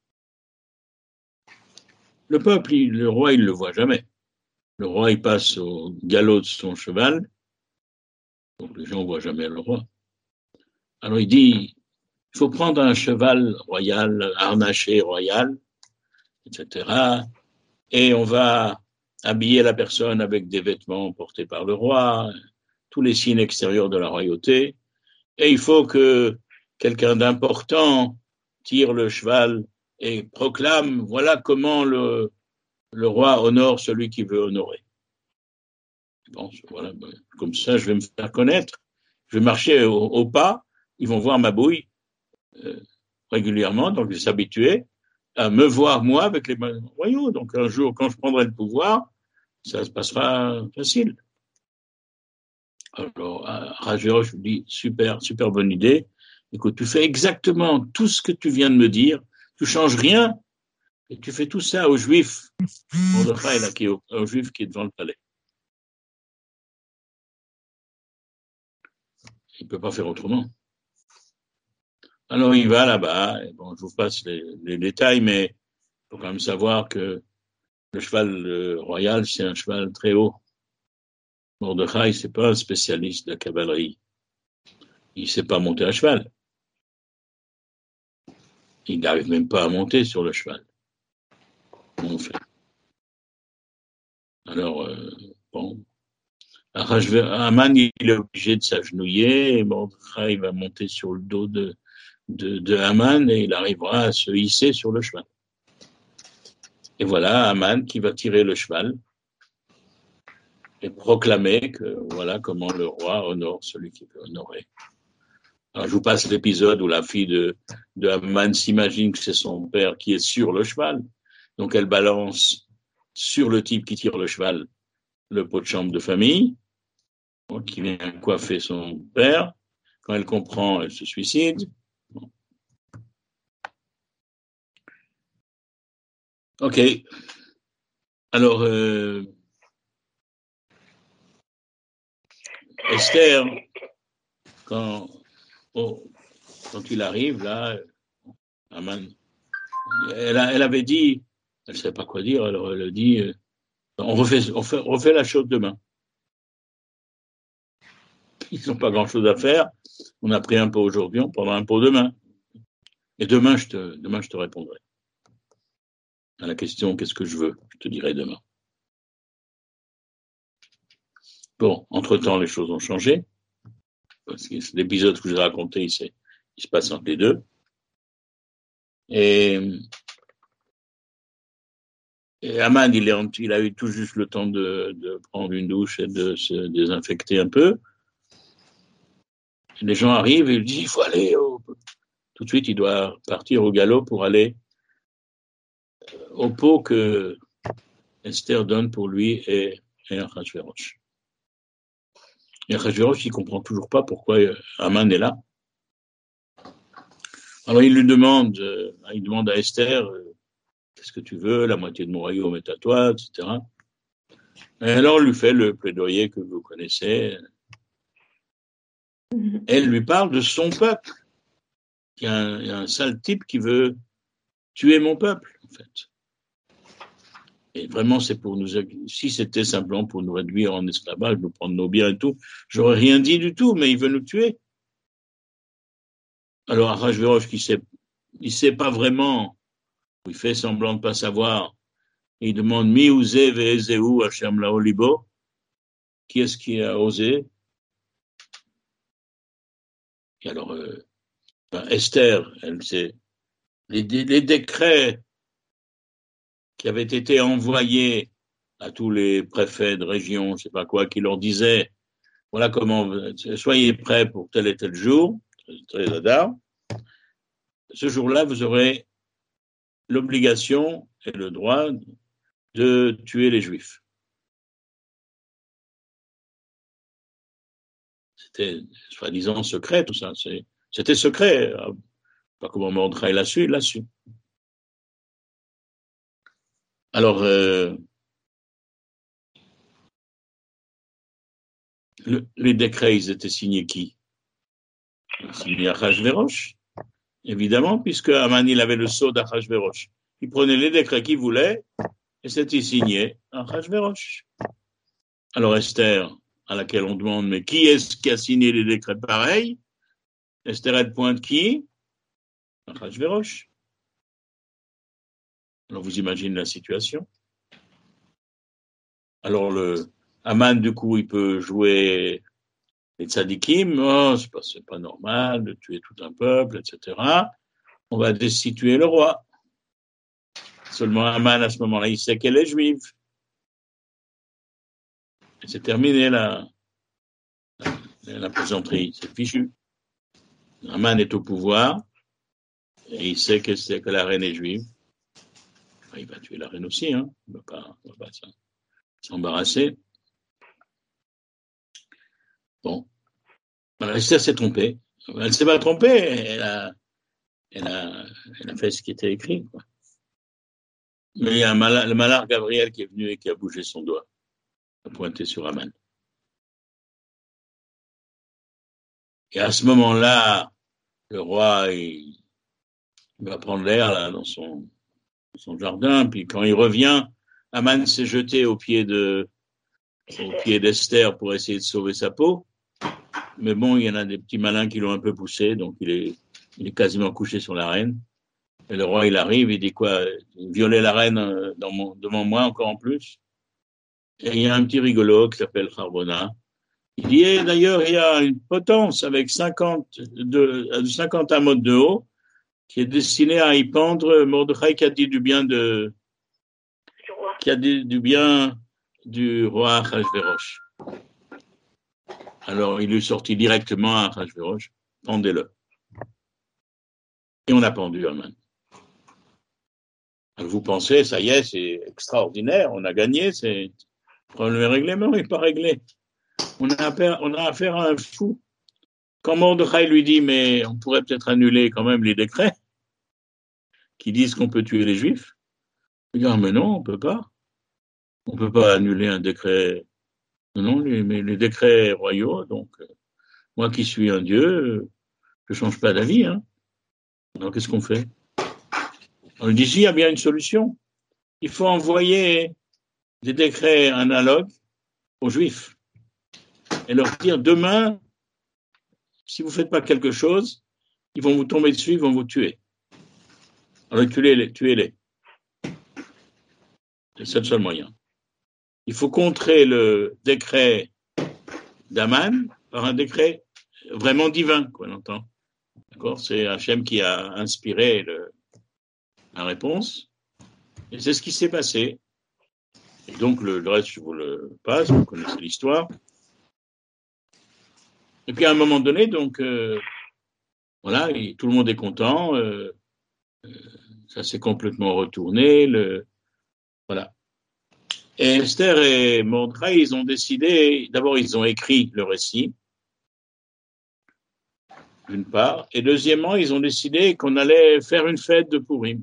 Le peuple, il, le roi, il ne le voit jamais. Le roi, il passe au galop de son cheval, donc les gens ne voient jamais le roi. Alors il dit, il faut prendre un cheval royal, harnaché royal, et cetera. Et on va habiller la personne avec des vêtements portés par le roi, tous les signes extérieurs de la royauté. Et il faut que quelqu'un d'important tire le cheval et proclame, voilà comment le, le roi honore celui qui veut honorer. Bon, voilà, comme ça, je vais me faire connaître. Je vais marcher au, au pas. Ils vont voir ma bouille euh, régulièrement, donc ils s'habituer à me voir, moi, avec les royaux. Donc, un jour, quand je prendrai le pouvoir, ça se passera facile. Alors, Rajero, je lui dis, super, super bonne idée. Écoute, tu fais exactement tout ce que tu viens de me dire. Tu changes rien. Et tu fais tout ça aux Juifs. Mordechai, là, qui est au, au Juif qui est devant le palais. Il ne peut pas faire autrement. Alors, il va là-bas. Et bon, je vous passe les, les détails, mais il faut quand même savoir que le cheval euh, royal, c'est un cheval très haut. Mordechai, c'est pas un spécialiste de la cavalerie. Il ne sait pas monter à cheval. Il n'arrive même pas à monter sur le cheval. Comment on fait? Alors, euh, bon. Haman, il est obligé de s'agenouiller. Et Mordechai va monter sur le dos de, de, de Haman et il arrivera à se hisser sur le cheval. Et voilà Haman qui va tirer le cheval et proclamer que voilà comment le roi honore celui qui veut honorer. Alors, je vous passe l'épisode où la fille de, de Haman s'imagine que c'est son père qui est sur le cheval. Donc, elle balance sur le type qui tire le cheval le pot de chambre de famille, qui vient coiffer son père. Quand elle comprend, elle se suicide. Bon. Ok. Alors, euh, Esther, quand, oh, quand il arrive, là, Haman, elle, a, elle avait dit, elle ne savait pas quoi dire, alors elle a dit, euh, on, refait, on, fait, on refait la chose demain. Ils n'ont pas grand-chose à faire. On a pris un pot aujourd'hui, on prendra un pot demain. Et demain, je te, demain, je te répondrai. À la question, qu'est-ce que je veux? Je te dirai demain. Bon, entre-temps, les choses ont changé. Parce que l'épisode que je vous ai raconté, il, il se passe entre les deux. Et, et Haman, il, est, il a eu tout juste le temps de, de prendre une douche et de se désinfecter un peu. Et les gens arrivent et il dit, il faut aller au... Tout de suite, il doit partir au galop pour aller au pot que Esther donne pour lui et, et Achashverosh. Et Achashverosh, il ne comprend toujours pas pourquoi Haman est là. Alors il lui demande, euh, il demande à Esther, euh, qu'est-ce que tu veux, la moitié de mon royaume est à toi, et cetera. Et alors elle lui fait le plaidoyer que vous connaissez. Elle lui parle de son peuple. Il y a un, il y a un sale type qui veut tuer mon peuple, en fait. Et vraiment, c'est pour nous, si c'était simplement pour nous réduire en esclavage, nous prendre nos biens et tout, j'aurais rien dit du tout, mais il veut nous tuer. Alors, Achashverosh, qui sait, il sait pas vraiment, il fait semblant de pas savoir, il demande, mi ouzé ve'ezeu Hashem laolibo, qui est-ce qui a osé? Et alors, euh, ben Esther, elle sait, les, les décrets qui avaient été envoyés à tous les préfets de région, je sais pas quoi, qui leur disaient, voilà comment, soyez prêts pour tel et tel jour, très Adar, ce jour-là, vous aurez l'obligation et le droit de tuer les Juifs. C'était soi-disant secret, tout ça. C'était secret. Pas comment Mordechai l'a su, il l'a su. Alors, euh, le, les décrets, ils étaient signés qui? Signés Achashverosh. Évidemment, puisque Haman, il avait le sceau d'Achashverosh. Il prenait les décrets qu'il voulait et c'était signé Achashverosh. Alors Esther, à laquelle on demande, mais qui est-ce qui a signé les décrets pareils? Esther, elle pointe qui? Achashverosh. Alors vous imaginez la situation. Alors le Haman, du coup, il peut jouer les tzadikim, oh, c'est pas, c'est pas normal de tuer tout un peuple, et cetera. On va destituer le roi. Seulement Haman, à ce moment-là, il sait qu'elle est juive. Et c'est terminé la, la, la plaisanterie, c'est fichu. Haman est au pouvoir et il sait que, c'est, que la reine est juive. Enfin, il va tuer la reine aussi, hein. Il ne va pas, il va pas s'embarrasser. Bon. Alors, Esther s'est trompée. Elle ne s'est pas trompée, elle a, elle, a, elle a fait ce qui était écrit, quoi. Mais il y a un malin, le malin Gabriel qui est venu et qui a bougé son doigt, a pointé sur Haman. Et à ce moment-là, le roi, il, il va prendre l'air là, dans son, dans son jardin, puis quand il revient, Haman s'est jeté au pied de, au pied d'Esther pour essayer de sauver sa peau. Mais bon, il y en a des petits malins qui l'ont un peu poussé, donc il est, il est quasiment couché sur la reine. Et le roi, il arrive, il dit quoi? Violer la reine dans mon, devant moi encore en plus. Et il y a un petit rigolo qui s'appelle Charbonna. Il dit, et d'ailleurs, il y a une potence avec cinquante, de, cinquante amotes de haut qui est destinée à y pendre Mordechai qui a dit du bien de, qui a dit du bien du roi Achashverosh. Alors, il lui sortit directement à Achashverosh, pendez-le. Et on a pendu Haman. Vous pensez, ça y est, c'est extraordinaire, on a gagné, c'est le problème est réglé, mais on n'est pas réglé. On a, affaire, on a affaire à un fou. Quand Mordechai lui dit, mais on pourrait peut-être annuler quand même les décrets qui disent qu'on peut tuer les Juifs, il dit, ah, mais non, on ne peut pas. On ne peut pas annuler un décret. Non, les, mais les décrets royaux, donc, euh, moi qui suis un Dieu, je ne change pas d'avis. Hein. Alors, qu'est-ce qu'on fait? On lui dit, si, il y a bien une solution. Il faut envoyer des décrets analogues aux Juifs et leur dire, demain, si vous ne faites pas quelque chose, ils vont vous tomber dessus, ils vont vous tuer. Alors, tuez-les, tuez-les. C'est le seul moyen. Il faut contrer le décret d'Aman par un décret vraiment divin, quoi, on entend. D'accord? C'est Hachem qui a inspiré le, la réponse. Et c'est ce qui s'est passé. Et donc, le, le reste, je vous le passe, vous connaissez l'histoire. Et puis, à un moment donné, donc, euh, voilà, et tout le monde est content. Euh, euh, ça s'est complètement retourné. Le, voilà. Et Esther et Mordechai, ils ont décidé, d'abord, ils ont écrit le récit, d'une part, et deuxièmement, ils ont décidé qu'on allait faire une fête de Purim.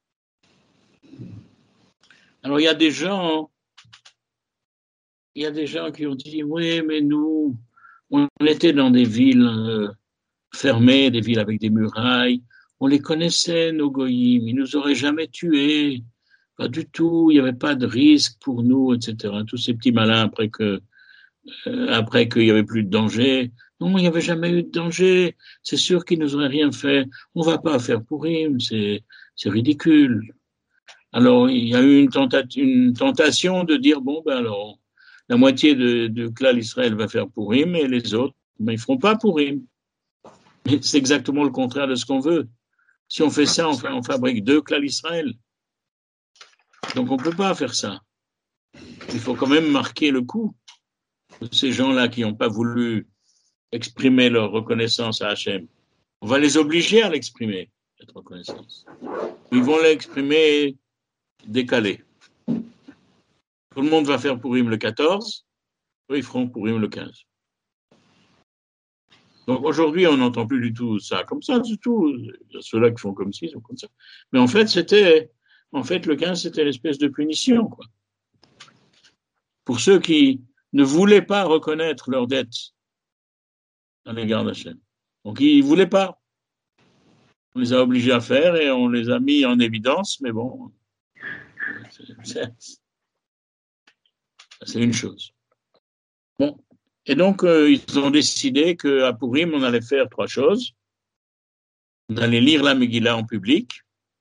Alors, il y a des gens, il y a des gens qui ont dit, oui, mais nous, on était dans des villes euh, fermées, des villes avec des murailles, on les connaissait, nos goyim, ils nous auraient jamais tués, pas du tout, il n'y avait pas de risque pour nous, et cetera. Tous ces petits malins, après que, euh, après qu'il n'y avait plus de danger, non, il n'y avait jamais eu de danger, c'est sûr qu'ils nous auraient rien fait, on va pas faire Purim, c'est, c'est ridicule. Alors, il y a eu une, tenta- une tentation de dire, bon, ben alors, la moitié de, de Klal Israël va faire Purim et les autres, mais ils ne feront pas Purim. Mais c'est exactement le contraire de ce qu'on veut. Si on fait ça, on, fait, on fabrique deux Klal Israël. Donc, on ne peut pas faire ça. Il faut quand même marquer le coup de ces gens-là qui n'ont pas voulu exprimer leur reconnaissance à Hachem. On va les obliger à l'exprimer, cette reconnaissance. Ils vont l'exprimer décalé. Tout le monde va faire Purim le quatorze, eux ils feront Purim le quinze. Donc aujourd'hui, on n'entend plus du tout ça comme ça, du tout. Il y a ceux-là qui font comme ci, ils font comme ça. Mais en fait, c'était, en fait, le quinze, c'était l'espèce de punition, quoi. Pour ceux qui ne voulaient pas reconnaître leur dette à l'égard d'Hachem. Donc ils ne voulaient pas. on les a obligés à faire et on les a mis en évidence, mais bon, c'est, c'est une chose. Bon. Et donc, euh, ils ont décidé qu'à Purim, on allait faire trois choses. On allait lire la Megillah en public.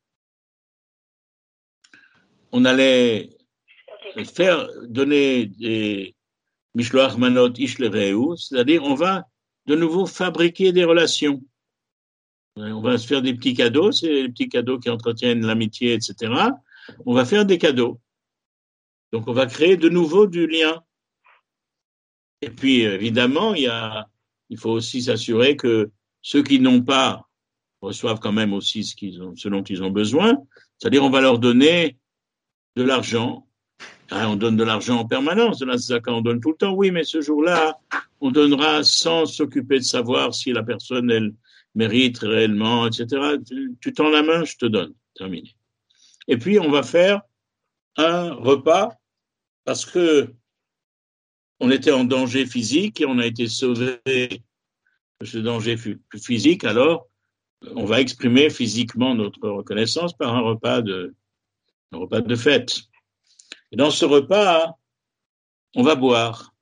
On allait faire donner des Mishloach Manot Ish Lereu, c'est-à-dire on va de nouveau fabriquer des relations. On va se faire des petits cadeaux, c'est les petits cadeaux qui entretiennent l'amitié, et cetera. On va faire des cadeaux. Donc, on va créer de nouveau du lien. Et puis, évidemment, il y a, il faut aussi s'assurer que ceux qui n'ont pas reçoivent quand même aussi ce, qu'ils ont, ce dont ils ont besoin. C'est-à-dire, on va leur donner de l'argent. Ah, on donne de l'argent en permanence, de la zaka, on donne tout le temps. Oui, mais ce jour-là, on donnera sans s'occuper de savoir si la personne, elle mérite réellement, et cetera. Tu, tu tends la main, je te donne. Terminé. Et puis, on va faire un repas parce que on était en danger physique et on a été sauvé de ce danger physique. Alors, on va exprimer physiquement notre reconnaissance par un repas de, un repas de fête. Et dans ce repas, on va boire.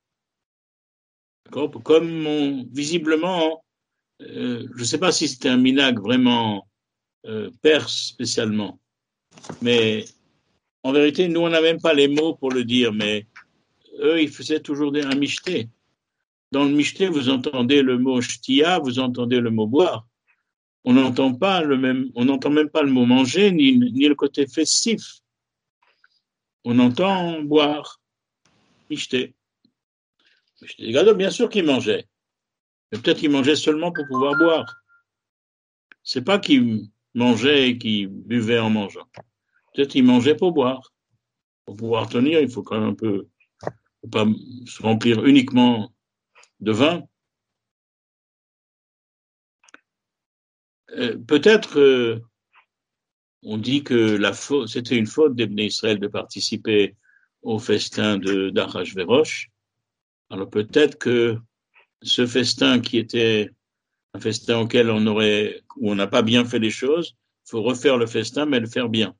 Comme on, visiblement, euh, je ne sais pas si c'était un minag vraiment euh, perse spécialement, mais en vérité, nous, on n'a même pas les mots pour le dire, mais eux, ils faisaient toujours des, un michté. Dans le michté, vous entendez le mot shtia, vous entendez le mot boire. On n'entend pas le même, on n'entend même pas le mot manger, ni, ni le côté festif. On entend boire, michté. Michté gadol, bien sûr qu'ils mangeaient. Mais peut-être qu'ils mangeaient seulement pour pouvoir boire. C'est pas qu'ils mangeaient et qu'ils buvaient en mangeant. Peut-être qu'ils mangeaient pour boire. Pour pouvoir tenir, il faut quand même un peu, faut pas se remplir uniquement de vin. Euh, peut-être, euh, on dit que la faute, c'était une faute d'Ibn Israël de participer au festin de d'Achashverosh. Alors peut-être que ce festin qui était un festin auquel on aurait, où on n'a pas bien fait les choses, il faut refaire le festin, mais le faire bien.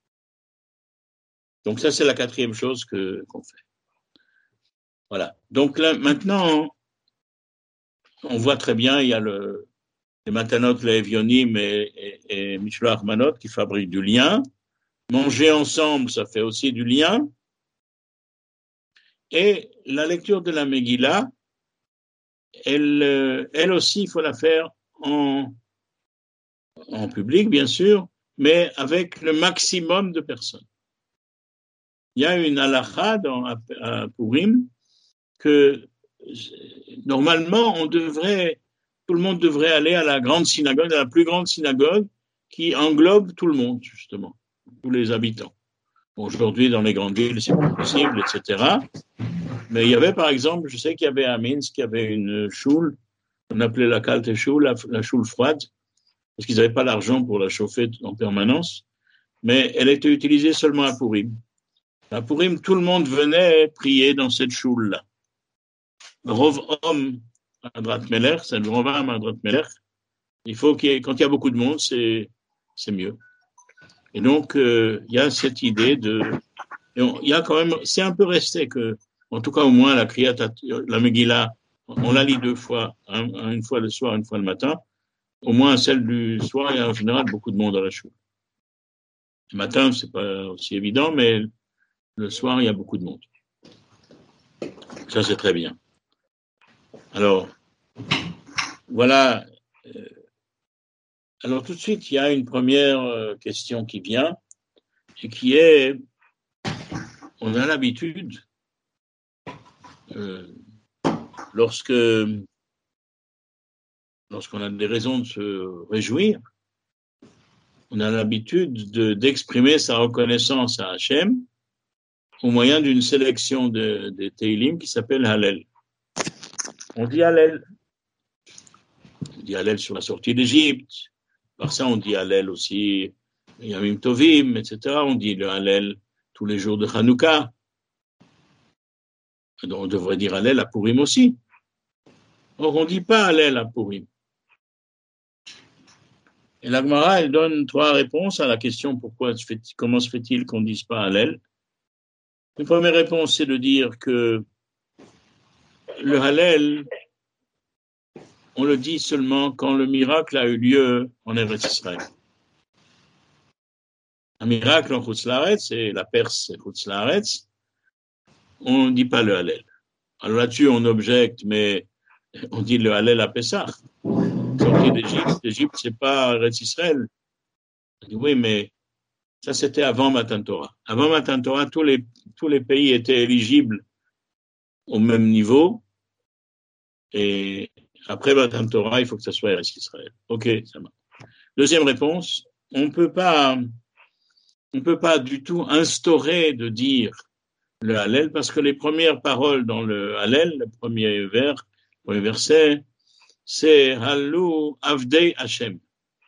Donc ça, c'est la quatrième chose que, qu'on fait. Voilà. Donc là, maintenant, on voit très bien, il y a le, les Matanot, les Evionim et, et, et Mishloach Manot qui fabriquent du lien. Manger ensemble, ça fait aussi du lien. Et la lecture de la Megillah, elle, elle aussi, il faut la faire en, en public, bien sûr, mais avec le maximum de personnes. Il y a une halakha dans, à, à Purim que normalement, on devrait, tout le monde devrait aller à la grande synagogue, à la plus grande synagogue qui englobe tout le monde, justement, tous les habitants. Aujourd'hui, dans les grandes villes, c'est pas possible, et cetera. Mais il y avait, par exemple, je sais qu'il y avait à Minsk, il y avait une choule, on appelait la kalte choule, la, la choule froide, parce qu'ils n'avaient pas l'argent pour la chauffer en permanence, mais elle était utilisée seulement à Purim. À Purim, tout le monde venait prier dans cette choule-là. Rov Om Adrat Meler, c'est le Rov Am Adrat Meler. Il faut qu'il y ait, quand il y a beaucoup de monde, c'est, c'est mieux. Et donc, euh, il y a cette idée de, et on, il y a quand même, c'est un peu resté que, en tout cas, au moins, la Kriyat, la Megillah, on la lit deux fois, hein, une fois le soir, une fois le matin. Au moins, celle du soir, il y a en général beaucoup de monde à la choule. Le matin, c'est pas aussi évident, mais le soir, il y a beaucoup de monde. Ça, c'est très bien. Alors, voilà. Alors, tout de suite, il y a une première question qui vient, et qui est, on a l'habitude, euh, lorsque, lorsqu'on a des raisons de se réjouir, on a l'habitude de, d'exprimer sa reconnaissance à Hachem au moyen d'une sélection de, de Teilim qui s'appelle Hallel. On dit Hallel. On dit Hallel sur la sortie d'Égypte. Par ça, on dit Hallel aussi, Yamim Tovim, et cetera. On dit le Hallel tous les jours de Hanouka. Donc, on devrait dire Hallel à Purim aussi. Or, on ne dit pas Hallel à Purim. Et la Gemara, elle donne trois réponses à la question pourquoi, comment se fait-il qu'on ne dise pas Hallel. Une première réponse, c'est de dire que le Hallel, on le dit seulement quand le miracle a eu lieu en Eretz Israël. Un miracle en Chutz Laaretz, et la Perse c'est Chutz Laaretz, on ne dit pas le Hallel. Alors là-dessus, on objecte, mais on dit le Hallel à Pessah. Sorti d'Égypte, l'Égypte, c'est pas Eretz Israël. On dit oui, mais ça, c'était avant Matan Torah. Avant Matan Torah, tous les, tous les pays étaient éligibles au même niveau. Et après Matan Torah, il faut que ça soit Eretz Israël. OK, ça marche. Deuxième réponse, on ne peut pas, on peut pas du tout instaurer de dire le Hallel parce que les premières paroles dans le Hallel, le premier vers, le premier verset, c'est Hallu Avdei Hashem.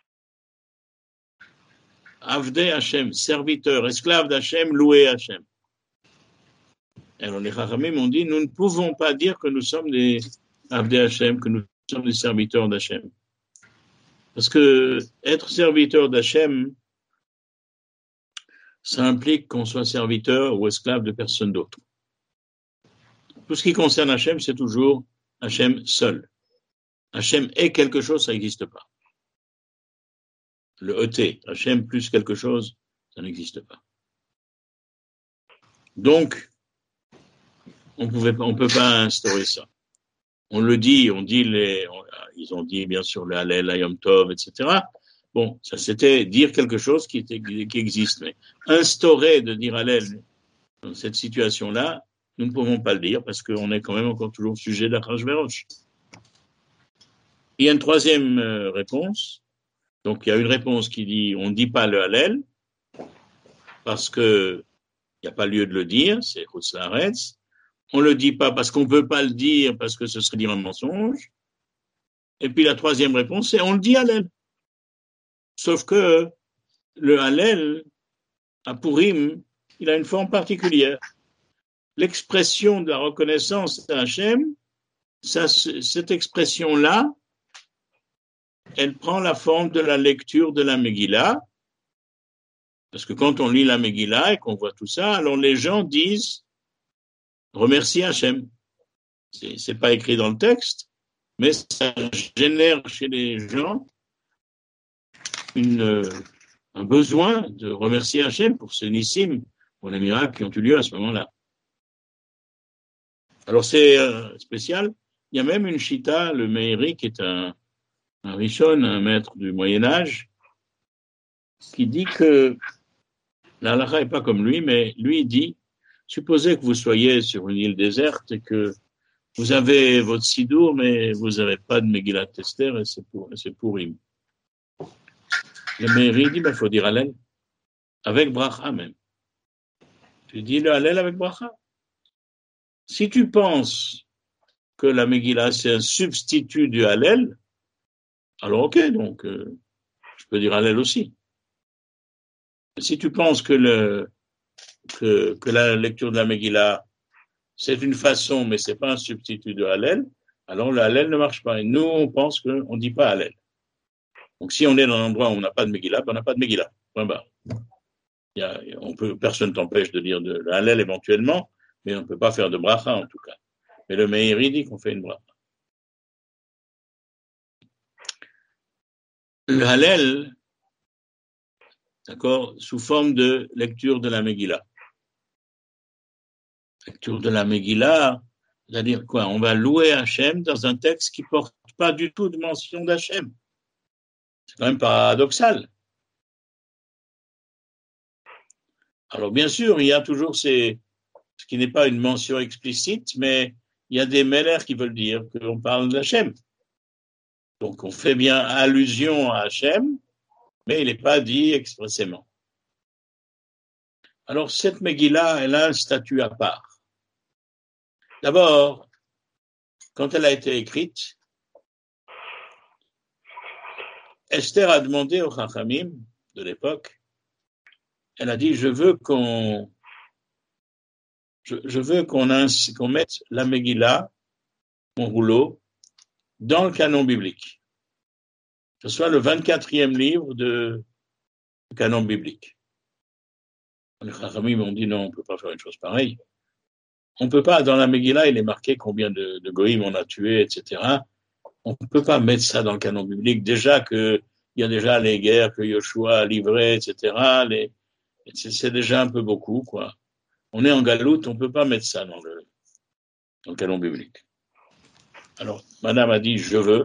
Avdei Hashem, serviteur, esclave d'Hashem, loué Hashem. Alors les Chachamim ont dit, nous ne pouvons pas dire que nous sommes des Avdei Hashem, que nous sommes des serviteurs d'Hashem. Parce que être serviteur d'Hashem, ça implique qu'on soit serviteur ou esclave de personne d'autre. Tout ce qui concerne Hachem, c'est toujours Hachem seul. Hachem est quelque chose, ça n'existe pas. Le E T, Hachem plus quelque chose, ça n'existe pas. Donc, on pouvait pas, on peut pas instaurer ça. On le dit, on dit les, on, ils ont dit bien sûr le Hallel, la Yom Tov, et cetera. Bon, ça c'était dire quelque chose qui, était, qui existe, mais instaurer de dire Hallel dans cette situation-là, nous ne pouvons pas le dire parce qu'on est quand même encore toujours sujet d'Achashverosh. Il y a une troisième euh, réponse. Donc, il y a une réponse qui dit on ne dit pas le Hallel parce qu'il n'y a pas lieu de le dire, c'est Chutz Laaretz. On ne le dit pas parce qu'on ne peut pas le dire parce que ce serait dire un mensonge. Et puis la troisième réponse, c'est on le dit Hallel. Sauf que le Hallel, à Purim, il a une forme particulière. L'expression de la reconnaissance d'Hachem, ça, cette expression-là, elle prend la forme de la lecture de la Megillah. Parce que quand on lit la Megillah et qu'on voit tout ça, alors les gens disent remercie Hachem. C'est, c'est pas écrit dans le texte, mais ça génère chez les gens une, un besoin de remercier Hachem pour ce nissim, pour les miracles qui ont eu lieu à ce moment-là. Alors c'est euh, spécial. Il y a même une chita, le Meiri, qui est un, un Rishon, un maître du Moyen-Âge, qui dit que la halakha n'est pas comme lui, mais lui dit, supposez que vous soyez sur une île déserte et que vous avez votre sidour, mais vous n'avez pas de Megillat Esther et c'est pour, c'est Purim. Le Meiri dit, il ben, faut dire Hallel, avec bracha même. Tu dis le Hallel avec bracha. Si tu penses que la Megillah, c'est un substitut du Hallel, alors ok, donc euh, je peux dire Hallel aussi. Si tu penses que, le, que, que la lecture de la Megillah, c'est une façon, mais ce n'est pas un substitut de Hallel, alors le Hallel ne marche pas. Et nous, on pense qu'on ne dit pas Hallel. Donc si on est dans un endroit où on n'a pas de Megillah, ben on n'a pas de Megillah. Point barre. Il y a, on peut, personne ne t'empêche de dire de, le Hallel éventuellement, mais on ne peut pas faire de bracha en tout cas. Mais le Meiri dit qu'on fait une bracha. Le Hallel, d'accord, sous forme de lecture de la Megillah. Lecture de la Megillah, c'est-à-dire quoi? On va louer Hachem dans un texte qui ne porte pas du tout de mention d'Hachem. C'est quand même paradoxal. Alors bien sûr, il y a toujours ces, ce qui n'est pas une mention explicite, mais il y a des mélères qui veulent dire qu'on parle d'Hachem. Donc on fait bien allusion à Hachem, mais il n'est pas dit expressément. Alors cette Megillah, elle a un statut à part. D'abord, quand elle a été écrite, Esther a demandé aux Chachamim de l'époque, elle a dit, je veux qu'on, je, je veux qu'on, ins, qu'on mette la Megillah, mon rouleau, dans le canon biblique. ce soit le vingt-quatrième livre de canon biblique. Les Chachamim m'ont dit non, on ne peut pas faire une chose pareille. On ne peut pas, dans la Megillah, il est marqué combien de, de goïms on a tués, et cetera. On ne peut pas mettre ça dans le canon biblique. Déjà qu'il y a déjà les guerres que Yoshua a livrées, et cetera. Les, c'est, c'est déjà un peu beaucoup, quoi. On est en galoute, on ne peut pas mettre ça dans le, dans le canon biblique. Alors, madame a dit, je veux.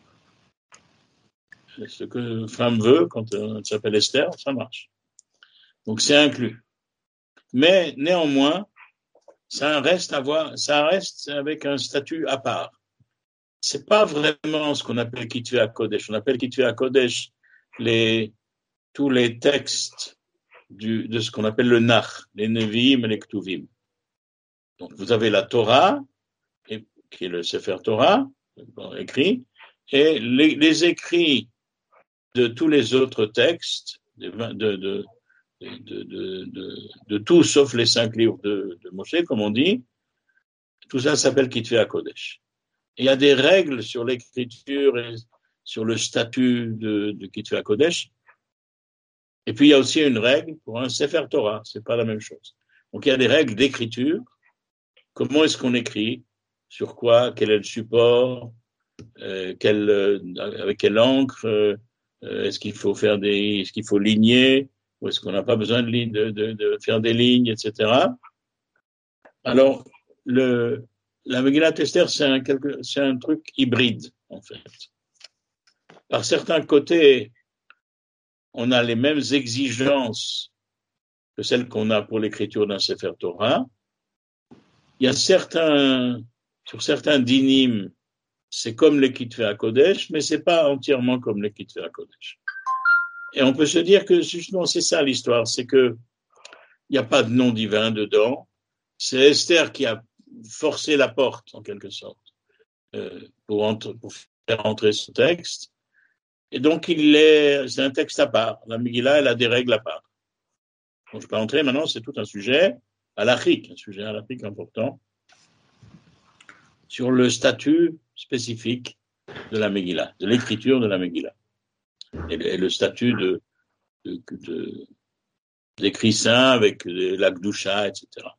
Ce que femme veut, quand elle s'appelle Esther, ça marche. Donc, c'est inclus. Mais, néanmoins, ça reste à voir, ça reste avec un statut à part. C'est pas vraiment ce qu'on appelle Kitvé HaKodesh. On appelle Kitvé HaKodesh les, tous les textes du, de ce qu'on appelle le Nach, les Nevi'im et les Ktuvim. Donc, vous avez la Torah, et, qui est le Sefer Torah, écrit, et les, les écrits de tous les autres textes, de, de, de, de, de, de, de tout sauf les cinq livres de, de Moshe, comme on dit, tout ça s'appelle Kitvé HaKodesh. Il y a des règles sur l'écriture et sur le statut de, de Kitvé HaKodesh. Et puis, il y a aussi une règle pour un Sefer Torah. C'est pas la même chose. Donc, il y a des règles d'écriture. Comment est-ce qu'on écrit? Sur quoi? Quel est le support? Euh, quel, euh, avec quelle encre? Euh, est-ce qu'il faut faire des, est-ce qu'il faut ligner? Ou est-ce qu'on n'a pas besoin de, de, de, de faire des lignes, et cetera. Alors, le, la Megillat Esther, c'est un, quelque, c'est un truc hybride, en fait. Par certains côtés, on a les mêmes exigences que celles qu'on a pour l'écriture d'un Sefer Torah. Il y a certains, sur certains dinim, c'est comme les Kitvé HaKodesh, mais c'est pas entièrement comme les Kitvé HaKodesh. Et on peut se dire que justement, c'est ça l'histoire, c'est que il n'y a pas de nom divin dedans. C'est Esther qui a forcé la porte, en quelque sorte, euh, pour, entre, pour faire entrer ce texte. Et donc, il est, c'est un texte à part. La Megillah, elle a des règles à part. Donc, je peux entrer maintenant, c'est tout un sujet halachique, un sujet halachique important, sur le statut spécifique de la Megillah, de l'écriture de la Megillah. Et le, et le statut de, de, de, d'écrit saint avec la Gdusha, et cetera.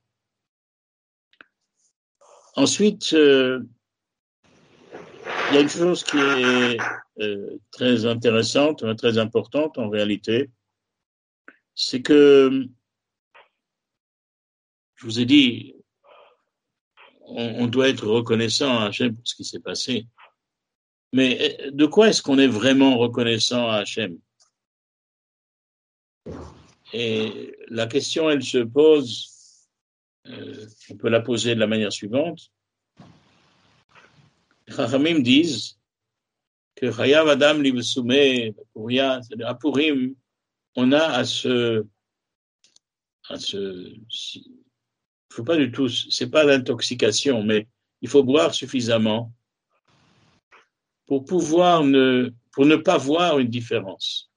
Ensuite, euh, il y a une chose qui est euh, très intéressante, très importante en réalité, c'est que, je vous ai dit, on, on doit être reconnaissant à Hachem pour ce qui s'est passé. Mais de quoi est-ce qu'on est vraiment reconnaissant à Hachem? Et la question, elle se pose, euh, on peut la poser de la manière suivante. Les Chachamim disent que Chayav Adam Livsumé, Puria, c'est-à-dire à Purim, on a à se, à se, il faut pas du tout, c'est pas l'intoxication, mais il faut boire suffisamment pour pouvoir ne, pour ne pas voir une différence.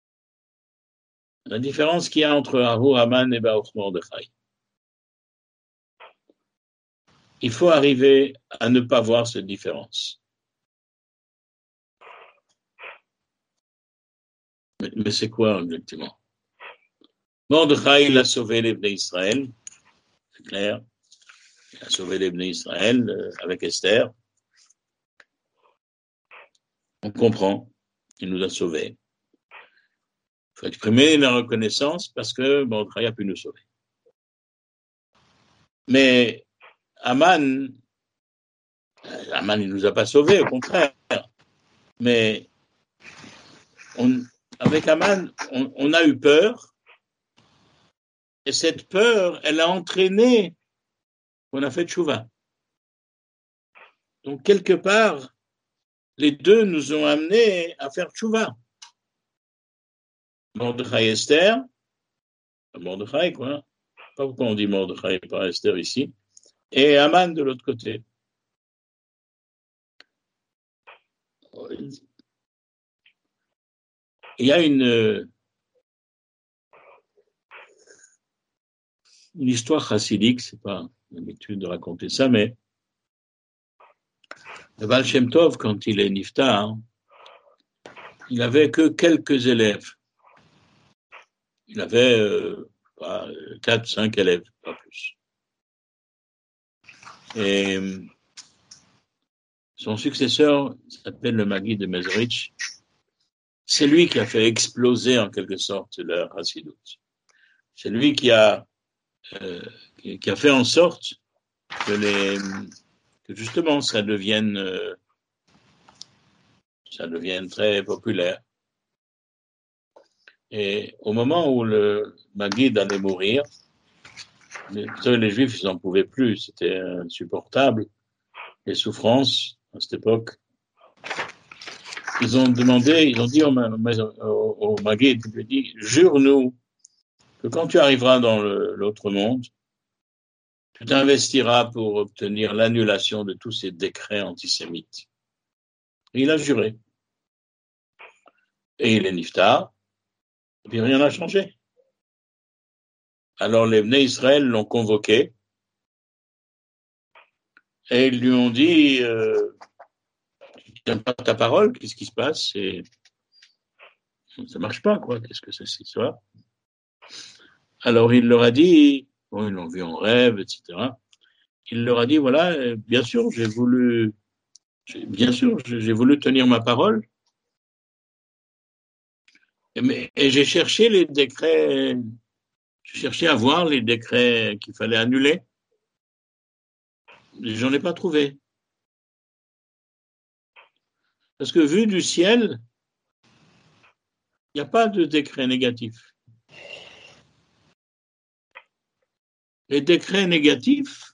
La différence qu'il y a entre Ahur Haman et Baruch Mordechai. Il faut arriver à ne pas voir cette différence. Mais, mais c'est quoi exactement? Mordechai, il a sauvé les Bnei Israël, c'est clair. Il a sauvé les Bnei Israël euh, avec Esther. On comprend, il nous a sauvés. Il faut exprimer la reconnaissance parce que Mordechai a pu nous sauver. Mais Haman, Haman, il ne nous a pas sauvés, au contraire. Mais on, avec Haman, on, on a eu peur. Et cette peur, elle a entraîné qu'on a fait tchouva. Donc, quelque part, les deux nous ont amenés à faire tchouva. Mordechai et Esther, Mordechai, quoi. Pas pourquoi on dit Mordechai et pas Esther ici. Et Haman de l'autre côté. Il y a une, une histoire chassidique, c'est pas l'habitude de raconter ça, mais le Baal Shem Tov, quand il est niftar, il n'avait que quelques élèves. Il avait euh, quatre, cinq élèves, pas plus. Et son successeur s'appelle le Maguid de Mezrich. C'est lui qui a fait exploser en quelque sorte la Hassidout. C'est lui qui a, euh, qui, qui a fait en sorte que, les, que justement ça devienne, euh, ça devienne très populaire. Et au moment où le Maguid allait mourir, les, les Juifs, ils n'en pouvaient plus, c'était insupportable, les souffrances à cette époque. Ils ont demandé, ils ont dit au, au, au Maguid, il lui dit, jure-nous que quand tu arriveras dans le, l'autre monde, tu t'investiras pour obtenir l'annulation de tous ces décrets antisémites. Et il a juré. Et il est niftar, et puis rien n'a changé. Alors les Bnei Israël l'ont convoqué, et ils lui ont dit, euh, tu ne tiens pas ta parole, qu'est-ce qui se passe? Et ça marche pas, quoi, qu'est-ce que c'est cette histoire? Alors il leur a dit, bon, ils l'ont vu en rêve, et cetera. Il leur a dit, voilà, bien sûr, j'ai voulu, bien sûr, j'ai voulu tenir ma parole, mais, et j'ai cherché les décrets, j'ai cherché à voir les décrets qu'il fallait annuler. J'en ai pas trouvé. Parce que vu du ciel, il n'y a pas de décret négatif. Les décrets négatifs,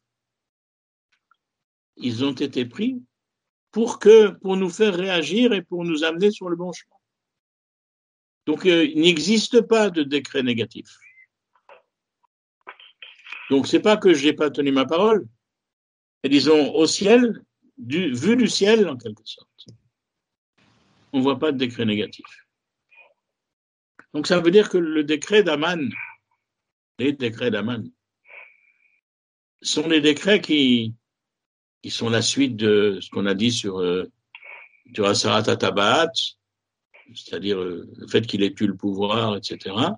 ils ont été pris pour que, pour nous faire réagir et pour nous amener sur le bon chemin. Donc, euh, il n'existe pas de décret négatif. Donc, c'est pas que je n'ai pas tenu ma parole, mais disons, au ciel, du, vu du ciel, en quelque sorte, on ne voit pas de décret négatif. Donc, ça veut dire que le décret d'Aman, les décrets d'Aman, sont des décrets qui, qui sont la suite de ce qu'on a dit sur euh, du Hasarat Hatabaat, c'est-à-dire euh, le fait qu'il ait eu le pouvoir, et cetera.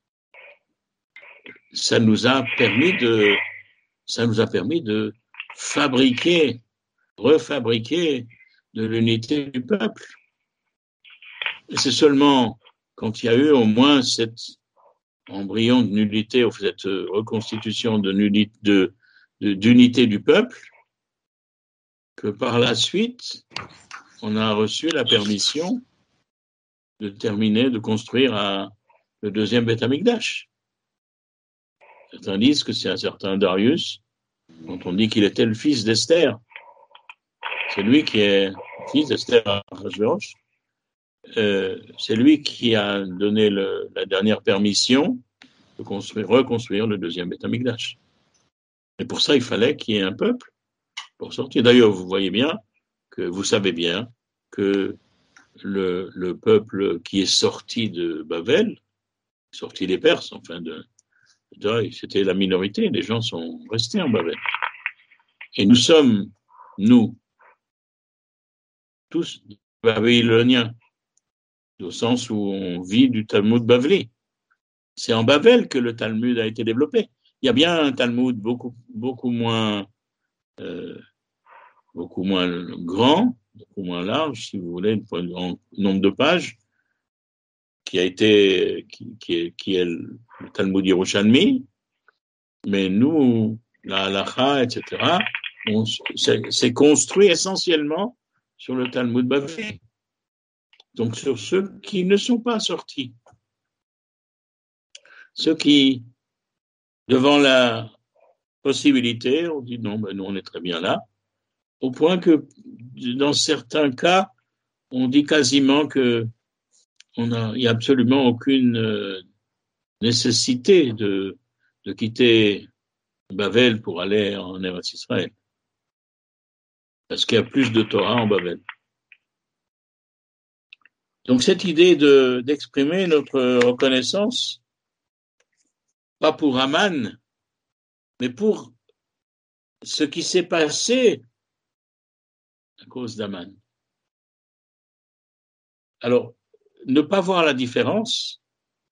Ça nous a permis de, ça nous a permis de fabriquer, refabriquer de l'unité du peuple. Et c'est seulement quand il y a eu au moins cet embryon de nullité, ou cette reconstitution de, nullité, de, de, d'unité du peuple, que par la suite, on a reçu la permission de terminer, de construire un, le deuxième Beth Amikdash. Certains disent que c'est un certain Darius, dont on dit qu'il était le fils d'Esther. C'est lui qui est fils d'Esther Achashverosh. Euh, c'est lui qui a donné le, la dernière permission de construire, reconstruire le deuxième Beth Amikdash. Et pour ça, il fallait qu'il y ait un peuple pour sortir. D'ailleurs, vous voyez bien que vous savez bien que le, le peuple qui est sorti de Babel, sorti des Perses, enfin, de, de, c'était la minorité, les gens sont restés en Babel. Et nous sommes, nous, tous babyloniens, au sens où on vit du Talmud bavli. C'est en Babel que le Talmud a été développé. Il y a bien un Talmud beaucoup, beaucoup moins, euh, beaucoup moins grand, beaucoup moins large, si vous voulez, en nombre de pages, qui a été, qui, qui est, qui est le Talmud Yerushalmi, mais nous, la halacha, et cetera, on, c'est, c'est construit essentiellement sur le Talmud bavli. Donc sur ceux qui ne sont pas sortis. Ceux qui, devant la possibilité, on dit non, ben nous on est très bien là, au point que dans certains cas, on dit quasiment que on a, il n'y a absolument aucune euh, nécessité de, de quitter Babel pour aller en Eretz Israël. Parce qu'il y a plus de Torah en Babel. Donc cette idée de, d'exprimer notre reconnaissance, pas pour Aman, mais pour ce qui s'est passé à cause d'Aman. Alors, ne pas voir la différence,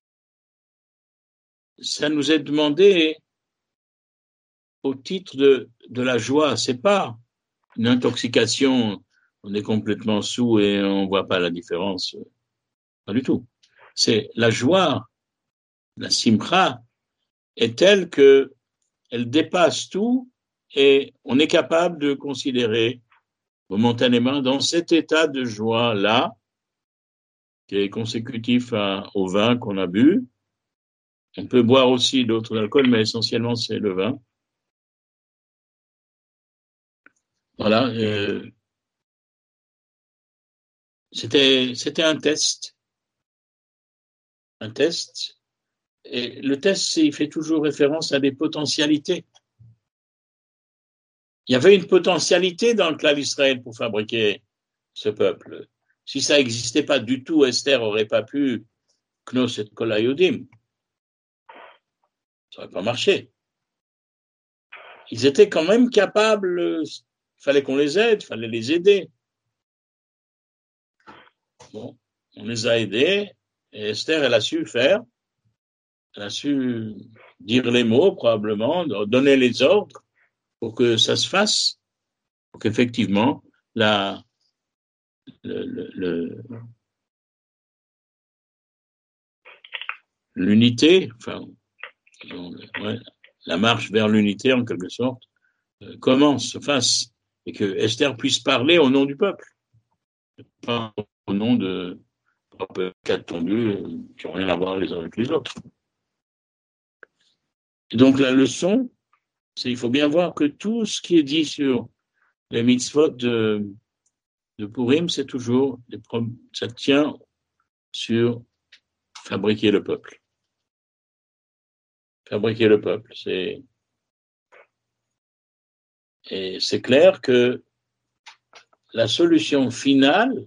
ça nous est demandé au titre de, de la joie. C'est pas une intoxication, on est complètement saoul et on voit pas la différence. Pas du tout. C'est la joie, la simcha est telle que elle dépasse tout et on est capable de considérer momentanément dans cet état de joie-là, qui est consécutif à, au vin qu'on a bu. On peut boire aussi d'autres alcools, mais essentiellement c'est le vin. Voilà. Euh, c'était, c'était un test. Un test. Et le test, il fait toujours référence à des potentialités. Il y avait une potentialité dans le clan d'Israël pour fabriquer ce peuple. Si ça n'existait pas du tout, Esther n'aurait pas pu Knos et Kol Hayodim. Ça n'aurait pas marché. Ils étaient quand même capables, il fallait qu'on les aide, il fallait les aider. Bon, on les a aidés, et Esther, elle a su faire, elle a su dire les mots probablement, donner les ordres pour que ça se fasse, pour qu'effectivement, la, le, le, le, l'unité, enfin, ouais, la marche vers l'unité en quelque sorte, euh, commence, se fasse, et que Esther puisse parler au nom du peuple, pas au nom de quatre tondus qui n'ont rien à voir les uns avec les autres. Et donc la leçon, c'est il faut bien voir que tout ce qui est dit sur les mitzvot de, de Purim, c'est toujours, ça tient sur fabriquer le peuple. Fabriquer le peuple, c'est et c'est clair que la solution finale,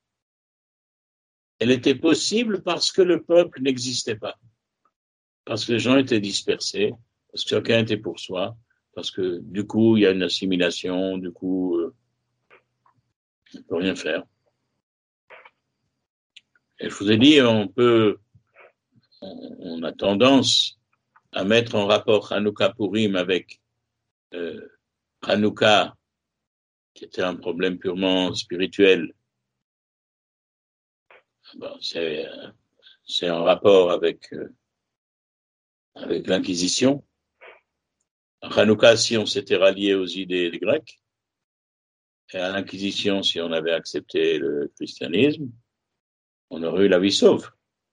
elle était possible parce que le peuple n'existait pas, parce que les gens étaient dispersés, parce que chacun était pour soi, parce que du coup, il y a une assimilation, du coup, euh, on ne peut rien faire. Et je vous ai dit, on peut, on, on a tendance à mettre en rapport Hanouka Purim avec euh, Hanouka, qui était un problème purement spirituel. Bon, c'est, c'est en rapport avec, euh, avec l'Inquisition. Hanouka, si on s'était rallié aux idées des Grecs, et à l'Inquisition, si on avait accepté le christianisme, on aurait eu la vie sauve.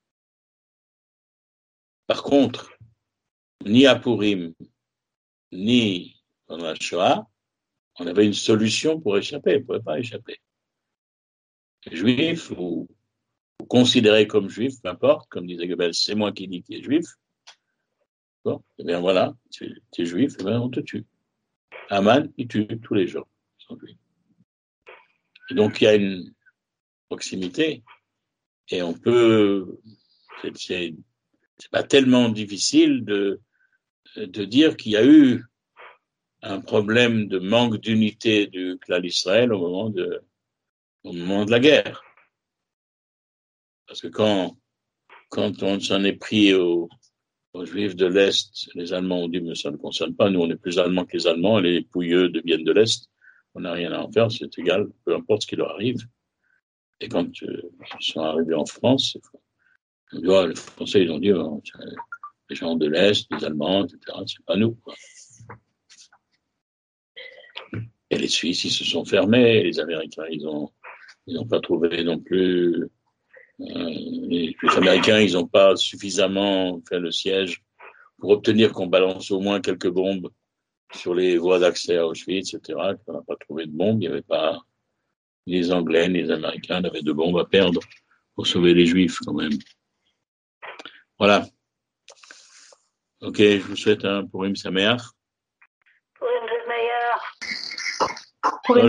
Par contre, ni à Purim, ni pendant la Shoah, on avait une solution pour échapper, on ne pouvait pas échapper. Les Juifs, ou, ou considérés comme Juifs, peu importe, comme disait Goebbels, c'est moi qui dis qu'il est Juif. Bon, eh bien voilà, tu, tu es Juif, eh bien on te tue. Haman, il tue tous les gens. Et donc il y a une proximité, et on peut, c'est, c'est, c'est pas tellement difficile de, de dire qu'il y a eu un problème de manque d'unité du clan d'Israël au moment de, au moment de la guerre. Parce que quand, quand on s'en est pris aux, aux Juifs de l'Est, les Allemands ont dit, mais ça ne concerne pas, nous on est plus Allemands que les Allemands, et les Pouilleux deviennent de l'Est, on n'a rien à en faire, c'est égal, peu importe ce qui leur arrive. Et quand euh, ils sont arrivés en France, on dit, oh, les Français, ils ont dit, oh, les gens de l'Est, les Allemands, et cetera, c'est pas nous, quoi. Et les Suisses, ils se sont fermés, les Américains, ils ont, ils n'ont pas trouvé non plus, euh, les, les Américains, ils n'ont pas suffisamment fait le siège pour obtenir qu'on balance au moins quelques bombes sur les voies d'accès à Auschwitz, et cetera. On n'a pas trouvé de bombes, il n'y avait pas, ni les Anglais, ni les Américains n'avaient de bombes à perdre pour sauver les Juifs, quand même. Voilà. Ok, je vous souhaite un Purim Sameach. Purim Sameach.